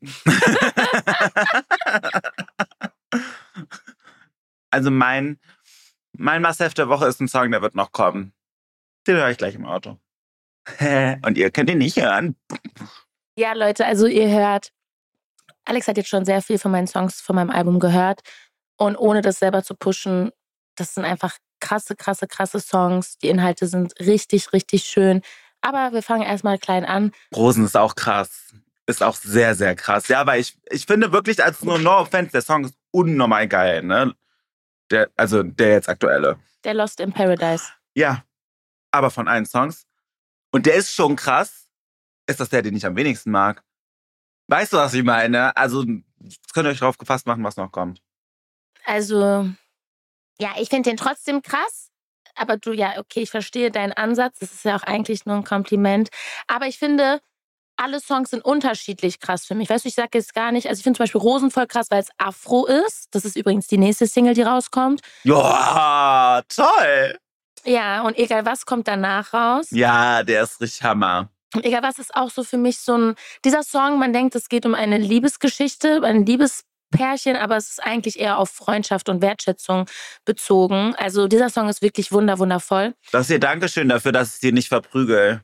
Also mein, mein Must-Have der Woche ist ein Song, der wird noch kommen. Den höre ich gleich im Auto. Und ihr könnt ihn nicht hören. Ja, Leute, also ihr hört, Alex hat jetzt schon sehr viel von meinen Songs von meinem Album gehört. Und ohne das selber zu pushen, das sind einfach krasse, krasse, krasse Songs. Die Inhalte sind richtig, richtig schön. Aber wir fangen erstmal klein an. Rosen ist auch krass. Ist auch sehr, sehr krass. Ja, aber ich, ich finde wirklich, als nur No Offense, der Song ist unnormal geil, ne? Der, also der jetzt aktuelle. Der Lost in Paradise. Ja, aber von allen Songs. Und der ist schon krass. Ist das der, den ich am wenigsten mag? Weißt du, was ich meine? Also, könnt ihr euch drauf gefasst machen, was noch kommt. Also, ja, ich finde den trotzdem krass. Aber du, ja, okay, ich verstehe deinen Ansatz. Das ist ja auch eigentlich nur ein Kompliment. Aber ich finde, alle Songs sind unterschiedlich krass für mich. Weißt du, ich sage jetzt gar nicht, also ich finde zum Beispiel Rosen voll krass, weil es Afro ist. Das ist übrigens die nächste Single, die rauskommt. Ja, toll. Ja, und egal was kommt danach raus. Ja, der ist richtig Hammer. Und egal was ist auch so für mich so ein, dieser Song, man denkt, es geht um eine Liebesgeschichte, ein Liebespärchen, aber es ist eigentlich eher auf Freundschaft und Wertschätzung bezogen. Also dieser Song ist wirklich wunder, wundervoll. Das ist dir Dankeschön dafür, dass ich dir nicht verprügel.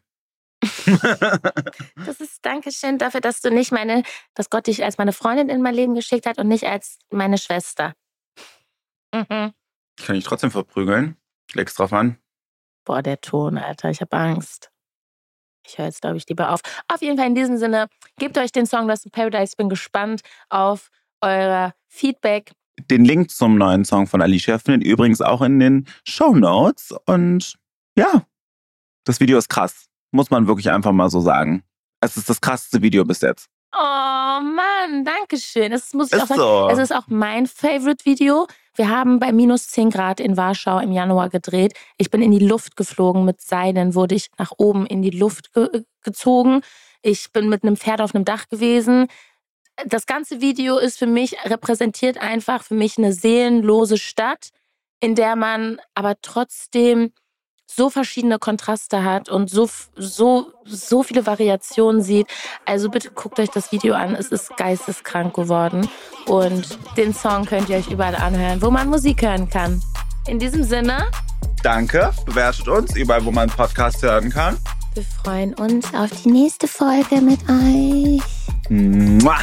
Das ist Dankeschön dafür, dass du nicht meine, dass Gott dich als meine Freundin in mein Leben geschickt hat und nicht als meine Schwester. Mhm. Kann ich trotzdem verprügeln? Ich leg's drauf an. Boah, der Ton, Alter, ich habe Angst. Ich höre jetzt, glaube ich, lieber auf. Auf jeden Fall in diesem Sinne, gebt euch den Song Lost in Paradise. Ich bin gespannt auf euer Feedback. Den Link zum neuen Song von Alicia findet ihr übrigens auch in den Shownotes. Und ja, das Video ist krass. Muss man wirklich einfach mal so sagen. Es ist das krasseste Video bis jetzt. Oh Mann, danke schön. Das muss ich ist auch sagen. So. Es ist auch mein Favorite-Video. Wir haben bei minus zehn Grad in Warschau im Januar gedreht. Ich bin in die Luft geflogen. Mit Seilen wurde ich nach oben in die Luft ge- gezogen. Ich bin mit einem Pferd auf einem Dach gewesen. Das ganze Video ist für mich, repräsentiert einfach für mich eine seelenlose Stadt, in der man aber trotzdem so verschiedene Kontraste hat und so, so, so viele Variationen sieht. Also bitte guckt euch das Video an. Es ist geisteskrank geworden. Und den Song könnt ihr euch überall anhören, wo man Musik hören kann. In diesem Sinne. Danke. Bewertet uns überall, wo man einen Podcast hören kann. Wir freuen uns auf die nächste Folge mit euch. Mua.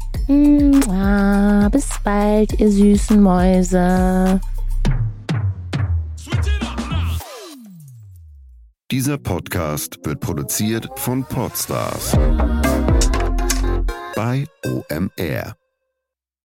Mua. Bis bald, ihr süßen Mäuse. Dieser Podcast wird produziert von Podstars bei O M R.